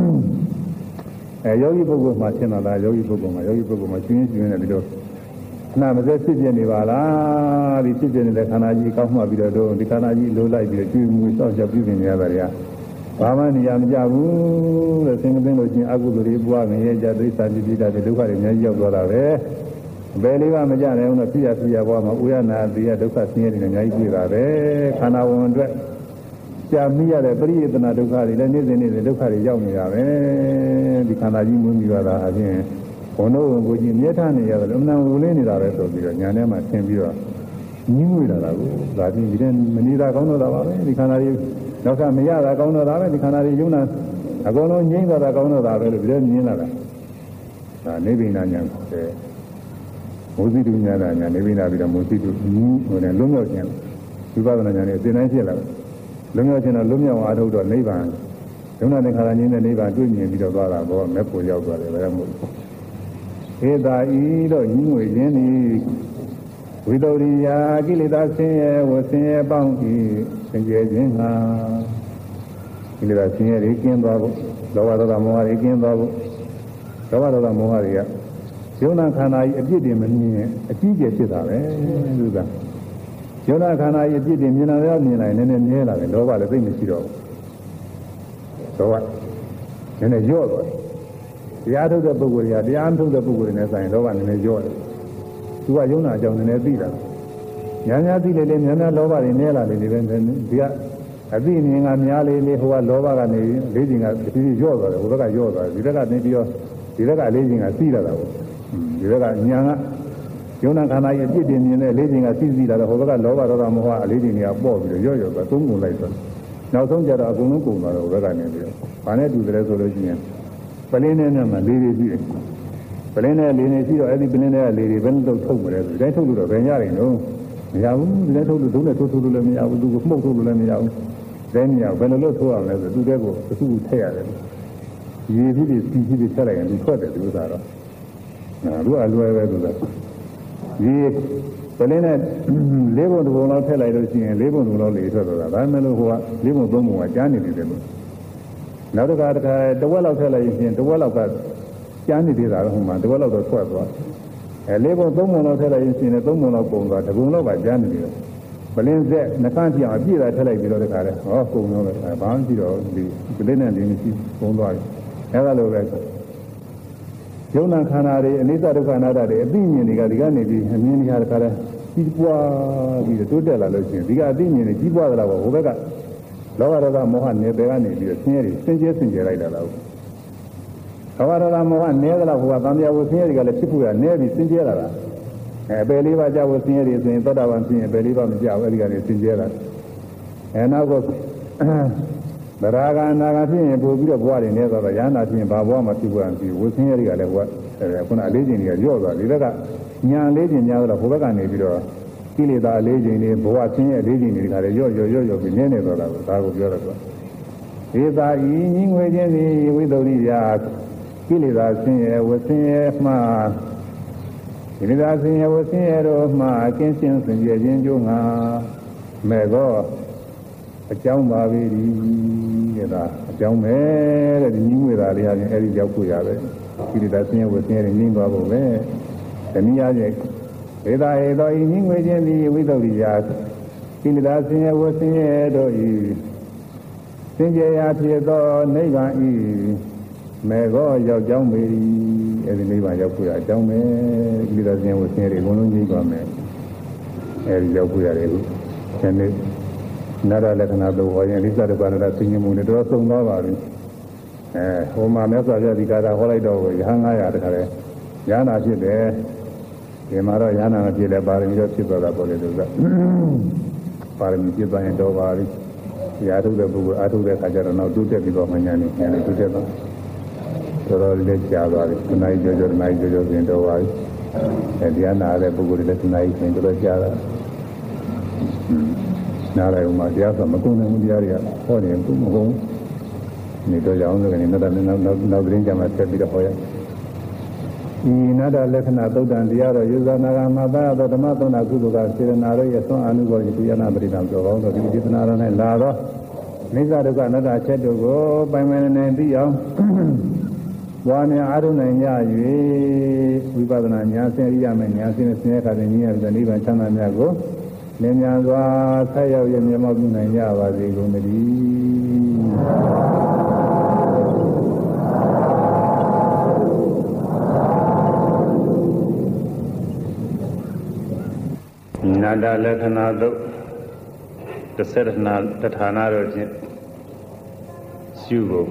ယောဂီပုဂ္ဂိုလ်မှာရှင်းတာယောဂီပုဂ္ဂိုလ်မှာရှင်းနေတယ်ဒီလိုခဏမစက်ဖြစ်ပြနေပါလားဒီဖြစ်ပြနေတဲ့ခန္ဓာကြီးကောက်မှပြီးတော့ဒီခန္ဓာကြီးလိုလိုက်ပြီးကျွေးမွေးစောင့်ရှောက်ပြုနေရတာတွေကဘာမှနေရာမကြဘူးလို့သင်္ကသိလို့ချင်းအကုသိုလ်တွေပွားငရဲကြဒိဋ္ဌာတိပိတာတွေဒုက္ခတွေအများကြီးရောက်သွားတာပဲဘယ်လေးပါမကြနိုင်ဘူးလို့ပြရပွားမှာဥရနာတိယဒုက္ခဆင်းရဲတွေအများကြီးတွေ့တာပဲခန္ဓာဝင်အတွက်ကြာမိရတဲ့ပရိယေတနာဒုက္ခတွေလည်းနေ့စဉ်ဒုက္ခတွေရောက်နေတာပဲဒီခန္ဓာကြီးမွေးမိသွားတာအပြင်ဘုံတို့ကိုကြီးမြဲထားနေရတယ်အမှန်ဝူလင်းနေတာပဲဆိုပြီးတော့ညာထဲမှာသင်ပြီးတော့ညှိငွေလာတာကိုဒါပြင်ဒီတဲ့မနေတာကောင်းတော့တာပါပဲဒီခန္ဓာကြီးနောက်ကမရတာကောင်းတော့တာပဲဒီခန္ဓာကြီးယုံနာအကုန်လုံးငြိမ့်သွားတာကောင်းတော့တာပဲလို့ပြောမြင်လာတာဒါနိဗ္ဗာန်ညာတဲ့မောဇိတုညာညာနိဗ္ဗာန်ပြီးတော့မောဇိတုဟိုနဲ့လွတ်မြောက်ခြင်းဝိပဿနာညာနဲ့သင်တိုင်းဖြစ်လာလွတ်မြောက်ခြင်းတော့လွတ်မြောက်အားထုတ်တော့နိဗ္ဗာန်ယုံနာသင်္ခါရခြင်းနဲ့နိဗ္ဗာန်တွေ့မြင်ပြီးတော့သွားတာဘောမဲ့ဖို့ရောက်သွားတယ်ပဲမို့ဧတာဤတော့ညီငွေခြင်းသည်ဝိတ္တရိယာကိလေသာဆင်းရဲဝဆင်းရဲပေါင်းဤသင်ကျဲခြင်းဟာကိလေသာဆင်းရဲတွေကင်းသွားဖို့လောဘဒေါသမောဟတွေကင်းသွားဖို့လောဘဒေါသမောဟတွေကယုံနာခန္ဓာကြီးအပြစ်တွေမမြင်အကြီးကျယ်ဖြစ်တာပဲသူကယုံနာခန္ဓာကြီးအပြစ်တွေမြင်လာတော့မြင်လိုက်နည်းနည်းမြဲလာတယ်လောဘလည်းသိမရှိတော့ဘူးလောဘနည်းနည်းရော့သွားတယ်တရားထုတ်တဲ့ပုဂ္ဂိုလ်တွေကတရားထုတ်တဲ့ပုဂ္ဂိုလ်တွေနဲ့ဆိုင်လောဘနည်းနည်းရော့တယ်သူကယုံနာအကြောင်းနည်းနည်းသိတာညာညာသိလေလေညာညာလောဘတွေနည်းလာလေလေပဲဒီကအသိမြင်ကများလေလေဟိုကလောဘကနေလေးချိန်ကဒီရော့သွားတယ်ဟိုဘက်ကရော့သွားတယ်ဒီဘက်ကနေပြီးတော့ဒီဘက်ကလေးချိန်ကသိလာတာပေါ့ဒီဘက်ကညာကယုံနာခန္ဓာရဲ့အပြစ်တင်မြင်တဲ့လေးချိန်ကသိလာတော့ဟိုဘက်ကလောဘဒေါသမောဟအလေးချိန်တွေကပေါ့ပြီးတော့ရော့သွားသုံးကုန်လိုက်သွားနောက်ဆုံးကြတော့အကုန်လုံးကုန်သွားတော့ဟိုဘက်ကနေပြီးတော့ဘာနဲ့တူတယ်ဆိုလို့ရှိရင်ပလင်းနဲ့မှလေးလေးရှိတယ်ပလင်းနဲ့လေးနေရှိတော့အဲ့ဒီပလင်းနဲ့လေးတွေဘယ်လိုထုတ်မလဲဆိုတိုင်းထုတ်လို့တော့ဘယ်ရရင်တော့မရဘူးဒီတိုင်းထုတ်လို့ဒုနဲ့ထုတ်လို့လည်းမရဘူးသူကမှုတ်ထုတ်လို့လည်းမရဘူးတိုင်းမရဘယ်လိုလုပ်ထုတ်ရမလဲဆိုသူတဲ့ကိုသူ့ကိုထည့်ရတယ်ရေကြီးပြီးစီကြီးပြီးထည့်လိုက်ရင်သူထွက်တယ်သူစားတော့သူကအလွယ်ပဲသူကရေပလင်းနဲ့လေးပုံတစ်ပုံလောက်ထည့်လိုက်လို့ရှိရင်လေးပုံတစ်ပုံလောက်လေထွက်တော့တာဒါမှမဟုတ်ဟိုကလေးပုံသုံးပုံကကြားနေတယ်လို့နောက်တစ်ခါတဝက်လောက်ထည့်လိုက်ရင်တဝက်လောက်ကကြားနေသေးတာဟိုမှာတဝက်လောက်တော့ထွက်သွားလေးပုံသုံးပုံလောက်ထည့်လိုက်ရင်ရှင်လည်းသုံးပုံလောက်ပုံသွားတပုံလောက်ကကြားနေတယ်ပလင်းဆက်နှခမ်းပြအောင်အပြည့်တာထည့်လိုက်ပြီးတော့တခါလဲဟောပုံတော့ပဲဘာမှမရှိတော့ဒီပလင်းနဲ့လေးမရှိပုံသွားတယ်အဲဒါလိုပဲယုံနာခန္ဓာတွေအနိစ္စဒုက္ခအနတ္တတွေအသိဉာဏ်တွေကဒီကနေပြီးအမြင်တွေကတခါလဲကြီးပွားပြီးတိုးတက်လာလို့ရှိရင်ဒီကအသိဉာဏ်တွေကြီးပွားကြတာပေါ့ဟိုဘက်ကလောဘဒေါသမောဟနယ်ပယ်ကနေပြီးတော့ဆင်းရဲတွေစင်ကြဲလိုက်တာလားလောဘဒေါသမောဟနယ်ကြလားဟိုကသံဃာဝဆင်းရဲတွေကလည်းဖြစ်ဖို့ရနယ်ပြီးစင်ကြဲလာတာပယ်လေးပါးကြောက်ဆင်းရဲတွေဆိုရင်သောတာပန်ဖြစ်ရင်ပယ်လေးပါးမကြောက်အဲဒီကနေစင်ကြဲလာနောက်ကဗရာဂအနာဂဖြစ်ရင်ပို့ပြီးတော့ဘဝတွေနေသွားတော့ရဟနာဖြစ်ရင်ဘာဘဝမှာဖြစ်ဖို့အောင်ပြီးဝဆင်းရဲတွေကလည်းဘဝခုနအလေးချိန်တွေကညော့သွားဒီဘက်ကညာလေးချိန်များတော့ဟိုဘက်ကနေပြီးတော့ကိလေသာအလေးချိန်တွေဘဝဆင်းရဲအလေးချိန်တွေကလည်းညော့ပြီးနေသွားတာကိုဒါကိုပြောတော့ဧသာဤညီငွေခြင်းသည်ဝိတ္တုရိယကိလေသာဆင်းရဲဝဆင်းရဲမှကိလေသာဆင်းရဲဝဆင်းရဲတို့မှအကင်းရှင်းစင်ကြယ်ခြင်းကျိုးငါမဲ့သောအကြောင်းပါပေ၏တဲ့နေတာအကြောင်းပဲတဲ့ဒီညီငွေသားလေးဟာအဲ့ဒီရောက်ကိုရတယ်ကိလေသာဆင်းရဲဝဆင်းရဲငြိမ်းသွားဖို့ပဲတနည်းအားဖြင့်ဒေသာဧသောဤညီငွေခြင်းသည်ဝိသုဒ္ဓိယာကိလေသာဆင်းရဲဝဆင်းရဲတို့ဤစင်ကြယ်ရာဖြစ်သောနိဗ္ဗာန်ဤမေဃောရောက်ကြောင်းပေ၏အဲ့ဒီနိဗ္ဗာန်ရောက်ကိုရအကြောင်းပဲကိလေသာဆင်းရဲဝဆင်းရဲတွေအကုန်လုံးငြိမ်းသွားမယ်အဲ့ဒီရောက်ကိုရတယ်ခုဒီနေ့နာရလက္ခဏာတို့ဟောရင်လိစ္ဆဒုက္ခနာသိဉ္ဇမှုတွေတော့သုံးသွားပါပြီဟိုမှာမြတ်စွာဘုရားဒီကာတာဟောလိုက်တော့ရဟန်း900တခါလဲဉာဏ်နာဖြစ်တယ်ဒီမှာတော့ဉာဏ်နာမဖြစ်လဲပါရမီတော့ဖြစ်သွားတာပေါ့လေသူကပါရမီဖြစ်သွားရင်တော့ပါပြီရာထုတဲ့ပုဂ္ဂိုလ်အာထုတဲ့ခါကျတော့နောက်တိုးတက်ပြီးတော့မှဉာဏ်နဲ့ဉာဏ်နဲ့တိုးတက်သွားတော်တော်လေးကြာသွားပြီတဏှာကြီးကြောတဏှာကြီးကြောပြင်တော့ပါပြီဒီဉာဏ်နာတဲ့ပုဂ္ဂိုလ်တွေလည်းတဏှာကြီးပြင်တော့ကြာတာနားလိုက်ဦးမှာတရားဆိုမကုန်နိုင်ဘူးတရားတွေကဟောနေဘူးမကုန်နေတော့ကြောင်းဆိုကနေနောက်သတင်းကြမှာဆက်ပြီးတော့ဟောရဤနာတလက္ခဏာသုတ်တံတရားတော်ယူဇာနာဂမသာသောဓမ္မသုံးနာကုသကစေရနာတို့ရဲ့သွန်အနုဘောဓိပိယနာပရိသံပြောကောင်းတော့ဒီဒေသနာတော်နဲ့လာတော့နိစ္စဒုက္ခအနတ္တချက်တို့ကိုပိုင်ပိုင်နိုင်သိအောင်ဘွားများအားထုတ်နိုင်ကြ၍ဝိပဿနာဉာဏ်ဆင်းရမယ်ဉာဏ်ဆင်းနဲ့ဆင်းရဲခါတဲ့ဉာဏ်ရတဲ့နိဗ္ဗာန်ချမ်းသာမြတ်ကိုလင်းမြန်စွာဆက်ရောက်ရမြတ်မောပြုနိုင်ကြပါစေကုန်သတည်းနာတလက္ခဏာသုတ်တဌာနတို့ဖြင့်ရှုဖို့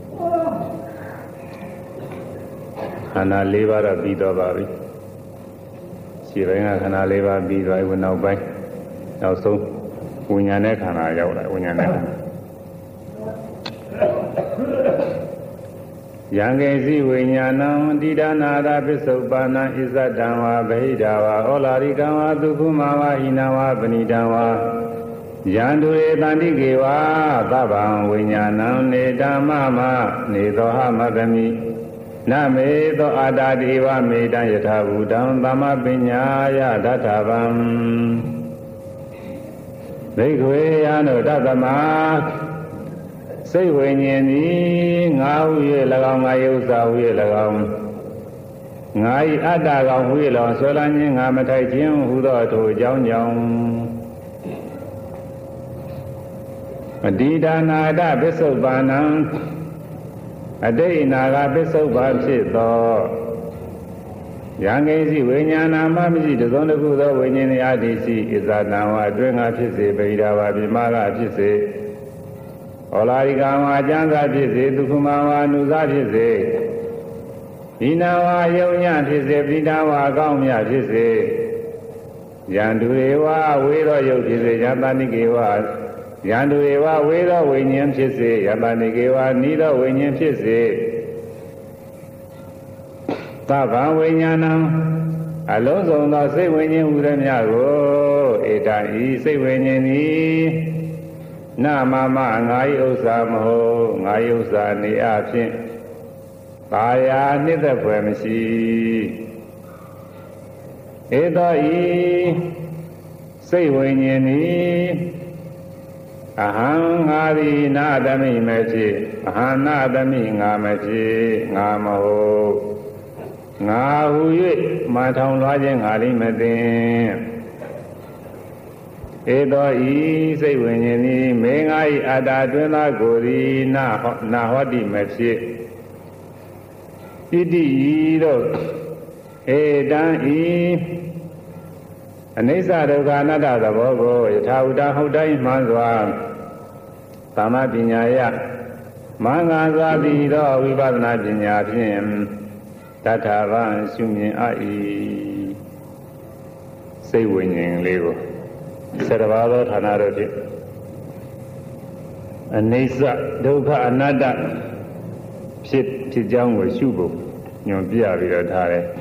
ခန္ဓာ၄ပါးတော့ပြီးတော့ပါပြီခြေပိုင်းကခန္ဓာ၄ပါးပြီးသွားပြီနောက်ပိုင်းနောက်ဆုံးဝိညာဉ်နဲ့ခန္ဓာရောက်လာဝိညာဉ်နဲ့ယံကေစီဝိညာဏံတိဒါနာရပစ္စုပ္ပန္နဣဇတံဝါဗဟိတဝါဩလာရိကံဝါသုခုမဝါဟိနဝါပဏိတံဝါယံတုရေတန္တိကေဝါသဗ္ဗံဝိညာဏံနေဓမ္မမနေသောဟမဂမိနမေသောအာတာတိဝမေတံယထာဘူတံသမ္မပညာယဒဋ္ဌဗံဘိက္ခွေယံတို့တသမစိတ်ဝိညာဉ်သည်ငါဟု၍၎င်းငါယုဇာဟု၍၎င်းငါ၏အတ္တကောင်ဟု၍၎င်းဆွဲလန်းခြင်းငါမထိုက်ခြင်းဟူသောထိုအကြောင်းကြောင့်အတိဒါနာတပစ္စုပ္ပန္နံအတိတ်နာဂပစ္စုပ္ပန်ဖြစ်သောယံကိစီဝိညာဏမမရှိတစုံတစ်ခုသောဝိညာဉ်၏အတ္တိရှိဣဇာတံဝအတွင်းငါဖြစ်စေပိဒါဝပြမကဖြစ်စေဩလာရိကံဝအကျမ်းစာဖြစ်စေဒုက္ခမဝအနုစာဖြစ်စေဒီနာဝယုံညဖြစ်စေပိဒါဝအကောင်းမြဖြစ်စေယံတုရေဝဝေသောယုတ်ဖြစ်စေယတဏိကေဝယံတုရေဝဝေသောဝိညာဉ်ဖြစ်စေယတဏိကေဝနိသောဝိညာဉ်ဖြစ်စေသဗ္ဗံဝိညာဏံအလုံးစုံသောစိတ်ဝိညာဉ်ဟူသည်များကိုဧတံဤစိတ်ဝိညာဉ်သည်နာမမငါ၏ဥစ္စာမဟုတ်ငါ၏ဥစ္စာနေအဖြင့်ပါယာနှစ်သက်ဖွယ်မရှိဧသောဤစိတ်ဝိညာဉ်သည်အဟံငါသည်နာသမိမဖြစ်အဟံနာသမိငါမဖြစ်ငါမဟုတ်ငါဟု၍မာထောင်လွှားခြင်းငါလိမသိဧသောဤစိတ်ဝိညာဉ်သည်မေငါ၏အတ္တတွင်သာကိုယ်သည်နာဟောတိမဖြစ်ဣတိဤတို့ဧတံဤအနိစ္စဒုက္ခအနတ္တသဘောကိုယထာဥတ္တဟုတ်တိုင်းမှန်စွာသမ္မာပညာယမင်္ဂစွာပြီးသောဝိပဿနာပညာဖြင့်တထာဗံရှုမြင်အပ်၏စိတ်ဝိညာဉ်လေးကို7ပါးသောဌာနတို့ဖြင့်အနိစ္စဒုက္ခအနတ္တဖြစ်ကြောင်းကိုရှုဖို့ညွန်ပြပြီးတော့ထားတယ်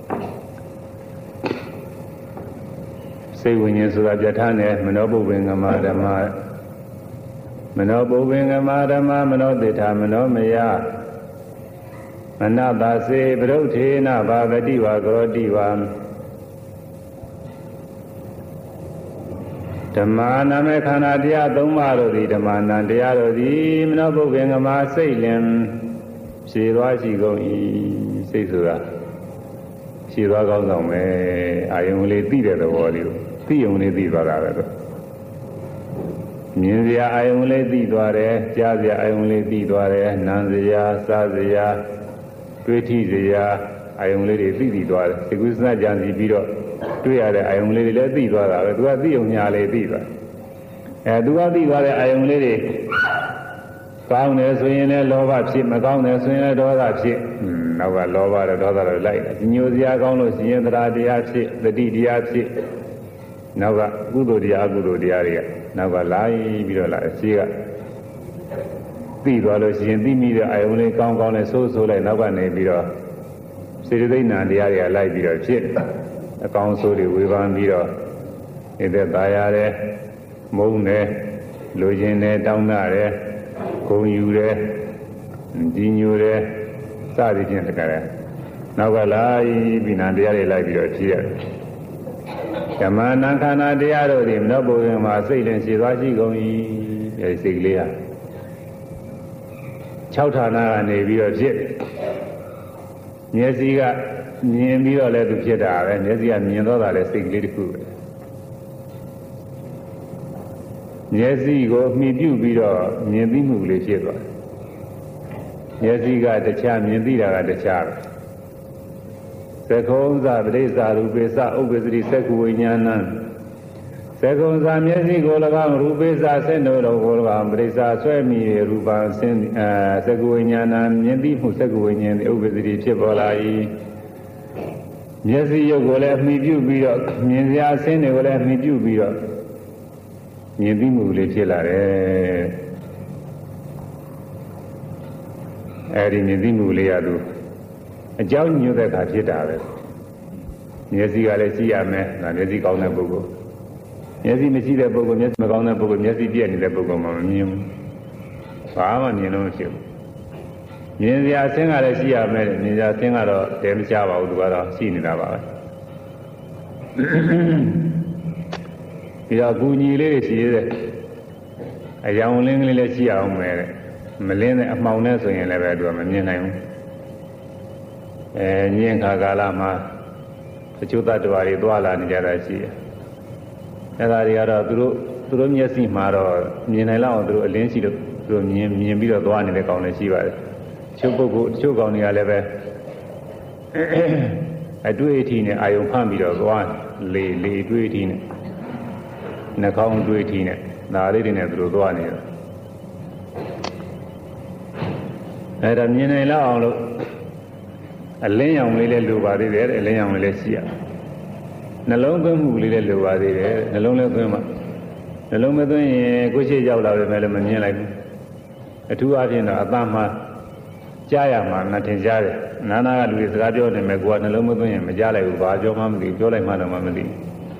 စိတ်ဝိညာဉ်ဆိုတာပြဋ္ဌာန်းတယ်မနောပုပ္ပင်္ဂမဓမ္မမနောပုပ္ပင်္ဂမဓမ္မမနောသေထာမနောမယမနတာစေပရုဋ္ဌေနဘာဂတိဝါကရောတိဝါဓမ္မာနာမေခန္ဓာတရား၃ပါးတို့သည်ဓမ္မာနံတရားတို့သည်မနောပုပ္ပင်္ဂမစိတ်လင်ဖြေသွားရှိကုန်၏စိတ်ဆိုတာဖြေသွားကောင်းဆောင်ပဲအာယုံလေးသိတဲ့သဘောလေးကိုသိုံလေးသိသွားတာပဲတော့မြင်စရာအာယုံလေးသိသွားတယ်ကြားစရာအာယုံလေးသိသွားတယ်နားစရာစားစရာတွေးထိစရာအာယုံလေးတွေသိသွားတယ်ဒီကုသနာကြံစီပြီးတော့တွေ့ရတဲ့အာယုံလေးတွေလည်းသိသွားတာပဲသူကသိုံညာလေးသိသွားသူကသိသွားတဲ့အာယုံလေးတွေကောင်းတယ်ဆိုရင်လည်းလောဘဖြစ်မကောင်းတယ်ဆိုရင်လည်းဒေါသဖြစ်နောက်ကလောဘနဲ့ဒေါသတွေလိုက်တယ်ညိုစရာကောင်းလို့ရှိရင်သရတရားဖြစ်သတိတရားဖြစ်နောက်ကကုသိုလ်တရားအကုသိုလ်တရားတွေကနောက်ကလိုက်ပြီးတော့လာရှိကသိသွားလို့ရှိရင်သိမိတဲ့အာယုံလေးကောင်းကောင်းနဲ့ဆိုးဆိုးလိုက်နောက်ကနေပြီးတော့စေတသိက်နာတရားတွေကလိုက်ပြီးတော့ဖြစ်အကောင်းဆိုးတွေဝေဖန်ပြီးတော့နေတဲ့ตายရတယ်မုန်းတယ်လူချင်းတယ်တောင်းတတယ်ဂုဏ်ယူတယ်ကြီးညိုတယ်စသည်ဖြင့်တကယ်နောက်ကလိုက်ပြီးနာတရားတွေလိုက်ပြီးတော့ဖြစ်ရတယ်ဓမ္မနာခန္ဓာတရားတို့သည်မနောပုပ္ပင်မှာစိတ်နဲ့ရှည်သွားရှိကုန်၏အဲဒီစိတ်ကလေးဟာ6ဌာနကနေပြီးတော့ဖြစ်မျက်စိကမြင်ပြီးတော့လည်းသူဖြစ်တာပဲမျက်စိကမြင်တော့တာလည်းစိတ်ကလေးတစ်ခုပဲမျက်စိကိုမှီပြုပြီးတော့မြင်သိမှုလေးဖြစ်သွားမျက်စိကတခြားမြင်သိတာကတခြားပဲသက္ကုံဇပရိစ္ဆာရူပေသဥပ္ပစ္စရိသက္ကုဝိညာဏံသက္ကုံဇမျက်စိကို၎င်းရူပေသဆင်းတို့တော်ကို၎င်းပရိစ္ဆာဆွဲမိရူပံဆင်းသက္ကုဝိညာဏံမြင်သိမှုသက္ကုဝိညာဉ်ဥပ္ပစ္စရိဖြစ်ပေါ်လာ၏မျက်စိရုပ်ကိုလည်းမှီပြုပြီးတော့မြင်စရာဆင်းတွေကိုလည်းမှီပြုပြီးတော့မြင်သိမှုလေးဖြစ်လာတယ်အဲဒီမြင်သိမှုလေးရသူအကြောင်းညွှန်တဲ့အခါဖြစ်တာပဲမျက်စိကလည်းရှိရမယ်ဒါမျက်စိကောင်းတဲ့ပုဂ္ဂိုလ်မျက်စိမရှိတဲ့ပုဂ္ဂိုလ်မျက်စိမကောင်းတဲ့ပုဂ္ဂိုလ်မျက်စိပြည့်နေတဲ့ပုဂ္ဂိုလ်မှမမြင်ဘူးဘာမှမြင်လို့မဖြစ်ဘူးမြင်စရာအဆင်းကလည်းရှိရမယ်မြင်စရာအဆင်းကတော့တဲမချပါဘူးသူကတော့ရှိနေတာပါပဲပြီးတော့ကူညီလေးတွေရှိရတဲ့အယောင်လင်းကလေးလည်းရှိအောင်မယ်တဲ့မလင်းတဲ့အမှောင်နဲ့ဆိုရင်လည်းပဲသူကမမြင်နိုင်ဘူးညင်ခါကာလမှာတချို့တ attva တွေသွားလာနေကြတာရှိတယ်အဲဒါတွေကတော့သူတို့မျက်စိမှာတော့မြင်နိုင်လောက်အောင်သူတို့အလင်းရှိလို့သူတို့မြင်ပြီးတော့သွားနေတဲ့ကောင်လည်းရှိပါတယ်ချို့ပုဂ္ဂိုလ်တချို့ကောင်တွေကလည်းပဲအတွေ့အထိနဲ့အာယုံဖမ်းပြီးတော့သွားလေအတွေ့အထိနဲ့နှာခေါင်းအတွေ့အထိနဲ့ဒါလေးတွေနဲ့သူတို့သွားနေတယ်အဲဒါမြင်နိုင်လောက်အောင်လို့အလင်းရောင်လေးလည်းလိုပါသေးတယ်အလင်းရောင်လေးလည်းရှိရနှလုံးသွင်းမှုလေးလည်းလိုပါသေးတယ်နှလုံးလည်းသွင်းမှနှလုံးမသွင်းရင်ကိုယ်ရှိရောက်လာပဲလည်းမမြင်လိုက်ဘူးအထူးအားဖြင့်တော့အသားမှကြားရမှာငါထင်ကြားတယ်နာနာကလူတွေစကားပြောနေမယ်ကိုကနှလုံးမသွင်းရင်မကြားလိုက်ဘူးဘာပြောမှမသိဘူးပြောလိုက်မှတော့မသိဘူး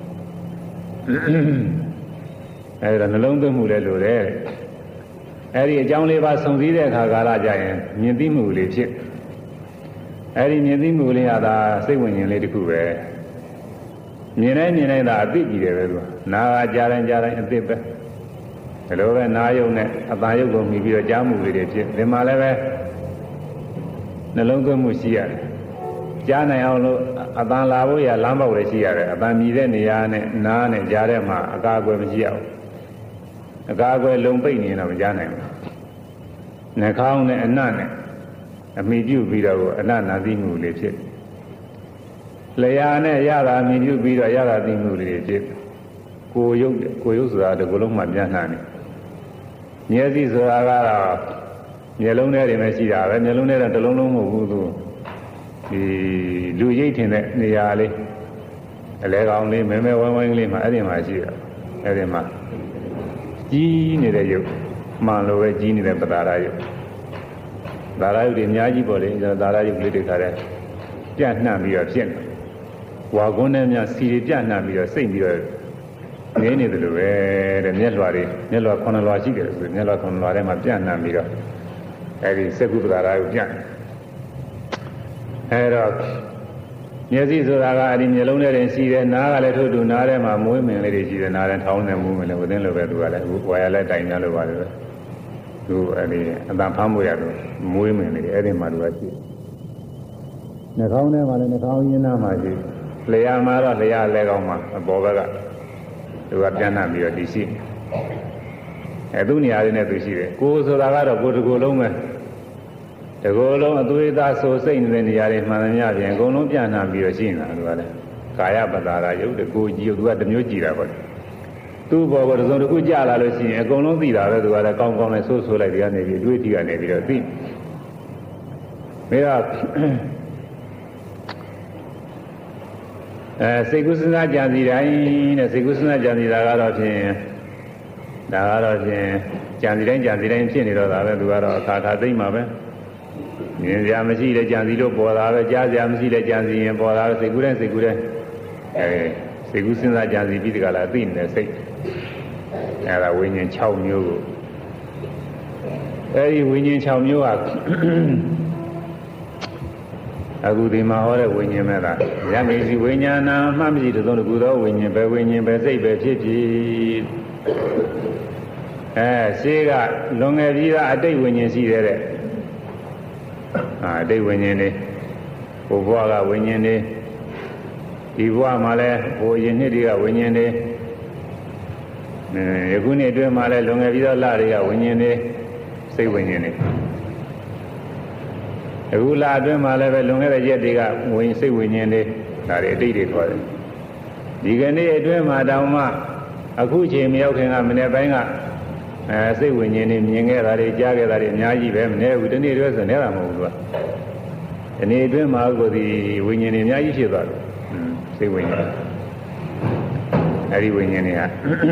အဲဒါနှလုံးသွင်းမှုလည်းလိုတယ်အဲဒီအကြောင်းလေးပါစုံစည်းတဲ့အခါကာလကြရင်မြင်သိမှုလေးဖြစ်အဲဒီမြင်သိမှုလေးကသာစိတ်ဝိညာဉ်လေးတစ်ခုပဲမြင်တိုင်းသာအသိကြည့်တယ်ပဲသူနာကကြားတိုင်းအသိပဲဒီလိုပဲနာယုံနဲ့အသာယုံကိုမြည်ပြီးတော့ကြားမှုလေးတွေဖြစ်ဒီမှာလည်းပဲနှလုံးသွင်းမှုရှိရတယ်ကြားနိုင်အောင်လို့အတန်လာဖို့ရလမ်းပေါက်လည်းရှိရတယ်အတန်မြည်တဲ့နေရာနဲ့နားနဲ့ကြားထဲမှာအကာအကွယ်မရှိရဘူးအကာအကွယ်လုံပိတ်နေတော့မကြားနိုင်ဘူးနှာခေါင်းနဲ့အနံ့နဲ့အမိပြုပြီးတော့အနတ်နာသိမှုလေးဖြစ်လျာနဲ့ရတာအမိပြုပြီးတော့ရတာသိမှုလေးဖြစ်ကိုယ်ရုပ်ဆိုတာဒီကုလုံးမှပြန်နှံ့နေမျက်စိဆိုတာကတော့မျက်လုံးထဲတွေပဲရှိတာပဲမျက်လုံးထဲတော့တစ်လုံးလုံးမဟုတ်ဘူးသူဒီလူရိပ်ထင်တဲ့နေရာလေးအလဲကောင်လေးမဲဝိုင်းလေးမှာအဲ့ဒီမှာရှိတာအဲ့ဒီမှာကြီးနေတဲ့ရုပ်မှန်လို့ပဲကြီးနေတဲ့ပတာရရုပ်ဒါရယုတ်တွေအများကြီးပေါ့လေဒါရယုတ်လေးတွေခါတဲ့ပြန့်နှံ့ပြီးတော့ဖြစ်နေဝါကွန်းနဲ့များစီတွေပြန့်နှံ့ပြီးတော့စိတ်ပြီးတော့နေနေတယ်လို့ပဲတဲ့မျက်လွှာ9လွှာရှိတယ်ဆိုမျက်လွှာ9လွှာထဲမှာပြန့်နှံ့ပြီးတော့အဲဒီစက္ကုပ္ပဒါရယုတ်ပြန့်အဲတော့မျက်စိဆိုတာကအဒီမျိုးလုံးထဲတင်ရှိတယ်နားကလည်းထို့တူနားထဲမှာမွေးမင်လေးတွေရှိတယ်နားထဲထောင်းနေမွေးမင်လေးဝသိန်းလိုပဲသူကလည်းဝါရလည်းတိုင်များလို့ပါလေသူအဲ့ဒီအတန်ဖမ်းမှုရတယ်မွေးမင်လေးအဲ့ဒီမှာသူကရှိနှာခေါင်းထဲမှာလည်းနှာခေါင်းရင်းသားမှာရှိလျှာမှာတော့လျှာလဲကောင်းမှာအပေါ်ဘက်ကသူကပြန်နှံ့ပြီးတော့ဒီရှိသူ့နေရာလေးနဲ့သူရှိတယ်ကိုယ်ဆိုတာကတော့ကိုယ်တစ်ကိုယ်လုံးပဲတကောလုံးအသွေးသားဆိုစိတ်နေတဲ့နေရာတွေမှန်သမျှပြင်အကုန်လုံးပြန့်နှံ့ပြီးတော့ရှိနေတာသူကလည်းကာယပတာရယုတ်တကိုကြည့်သူကတစ်မျိုးကြည့်တာပေါ့သူ့ဘောကတစ်စုံတစ်ခုကြလာလို့ရှိရင်အကုန်လုံးသိတာပဲသူကလည်းကောင်းကောင်းနဲ့ဆိုးဆိုးလိုက်ဒီကနေပြီးအတွေ့အထိကနေပြီးတော့သိပြီးတော့စိတ်ကူးစဉ်းစားကြံစီတိုင်းတဲ့စိတ်ကူးစဉ်းစားကြံစီတာကတော့ဖြင့်ဒါကတော့ဖြင့်ကြံစီတိုင်းဖြစ်နေတော့တာပဲသူကတော့အခါခါသိမ့်မှာပဲမြင်စရာမရှိတဲ့ကြံစီလို့ပေါ်တာပဲကြားစရာမရှိတဲ့ကြံစီရင်ပေါ်တာပဲစိတ်ကူးတိုင်းစိတ်ကူးစဉ်းစားကြံစီပြီးတကလားသိနေတဲ့စိတ်အဲဒါဝိညာဉ်6မျိုးကိုအဲဒီဝိညာဉ်6မျိုးကအခုဒီမှာဟောတဲ့ဝိညာဉ်မဲ့လားယမေစီဝိညာဏမှတ်မရှိတဲ့သုံးခုသောဝိညာဉ်ပဲဝိညာဉ်ပဲစိတ်ပဲဖြစ်ဖြစ်ရှေးကလွန်ငယ်ပြီးသားအတိတ်ဝိညာဉ်ရှိတဲ့အတိတ်ဝိညာဉ်တွေဘုရားကဝိညာဉ်တွေဒီဘဝမှာလည်းဘိုးရင်နှစ်တွေကဝိညာဉ်တွေယခုနှစ်အတွင်းမှာလည်းလွန်ငယ်ပြီးသားလတွေကဝိညာဉ်တွေစိတ်ဝိညာဉ်တွေအခုလအတွင်းမှာလည်းပဲလွန်ခဲ့တဲ့ရက်တွေကစိတ်ဝိညာဉ်တွေဒါတွေအတိတ်တွေခေါ်တယ်ဒီကနေ့အတွင်းမှာတောင်မှအခုချိန်မရောက်ခင်ကမနေ့ပိုင်းကစိတ်ဝိညာဉ်တွေမြင်ခဲ့တာတွေကြားခဲ့တာတွေအများကြီးပဲမနေ့ကဒီနေ့တွဲဆိုနေတာမဟုတ်ဘူးကဒီနေ့အတွင်းမှာကိုဒီဝိညာဉ်တွေအများကြီးဖြစ်သွားတယ်စိတ်ဝိညာဉ်အဲဒီဝိညာဉ်တွေဟာ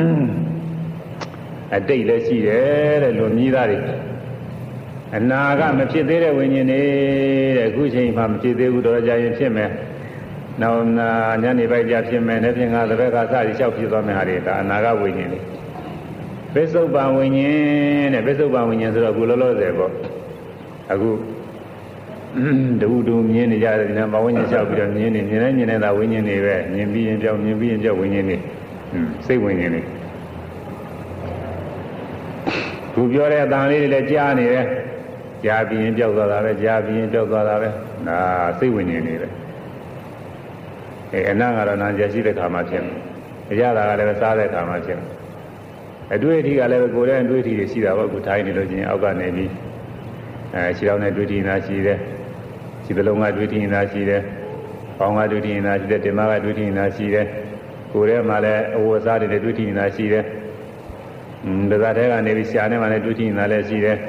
အတိတ်လည်းရှိတယ်တဲ့လူမြည်သားတွေအနာကမဖြစ်သေးတဲ့ဝိညာဉ်တွေတဲ့အခုချိန်မှမဖြစ်သေးဘူးတော့ကြာရင်ဖြစ်မယ်နောက်ညနေပိုင်းကျဖြစ်မယ်နေ့ပြင်ကတစ်ဘက်ကစပြီးလျှောက်ဖြစ်သွားမယ်ဟာတွေဒါအနာကဝိညာဉ်တွေပစ္စုပန်ဝိညာဉ်တဲ့ပစ္စုပန်ဝိညာဉ်ဆိုတော့အခုလောလောဆယ်ပေါ့အခုတူမြင်နေကြတယ်ဒီနေ့ဘဝဉာဏ်လျှောက်ပြီးတော့မြင်နေတာဝိညာဉ်တွေပဲမြင်ပြီးရင်ပြောင်းဝိညာဉ်တွေစိတ်ဝိညာဉ်တွေသူပြောတဲ့အတန်လေးတွေလည်းကြားနေတယ်ကြားပြီးရင်ပြောက်သွားတာပဲကြားပြီးရင်ပြောက်သွားတာပဲဒါစိတ်ဝိညာဉ်တွေပဲအနံ့ကတော့နာကြရှိတဲ့ခါမှဖြစ်မယ်အရသာကလည်းစားတဲ့ခါမှဖြစ်မယ်အတွေ့အထိကလည်းကိုယ်ရဲ့အတွေ့အထိတွေရှိတာပေါ့အခုထိုင်နေလို့ချင်းအောက်ကနေပြီးခြေထောက်နဲ့တွေ့ထိနေတာရှိတယ်ခြေသလုံးကတွေ့ထိနေတာရှိတယ်ပေါင်းကတွေ့ထိနေတာရှိတယ်တင်မကတွေ့ထိနေတာရှိတယ်ကိုယ်ထဲမှာလည်းအဝတ်အစားတွေနဲ့တွေ့ထိနေတာရှိတယ်ဒါသာထဲကနေပြီးရှားနေမှလည်းတွေ့ထိနေတာလည်းရှိတယ်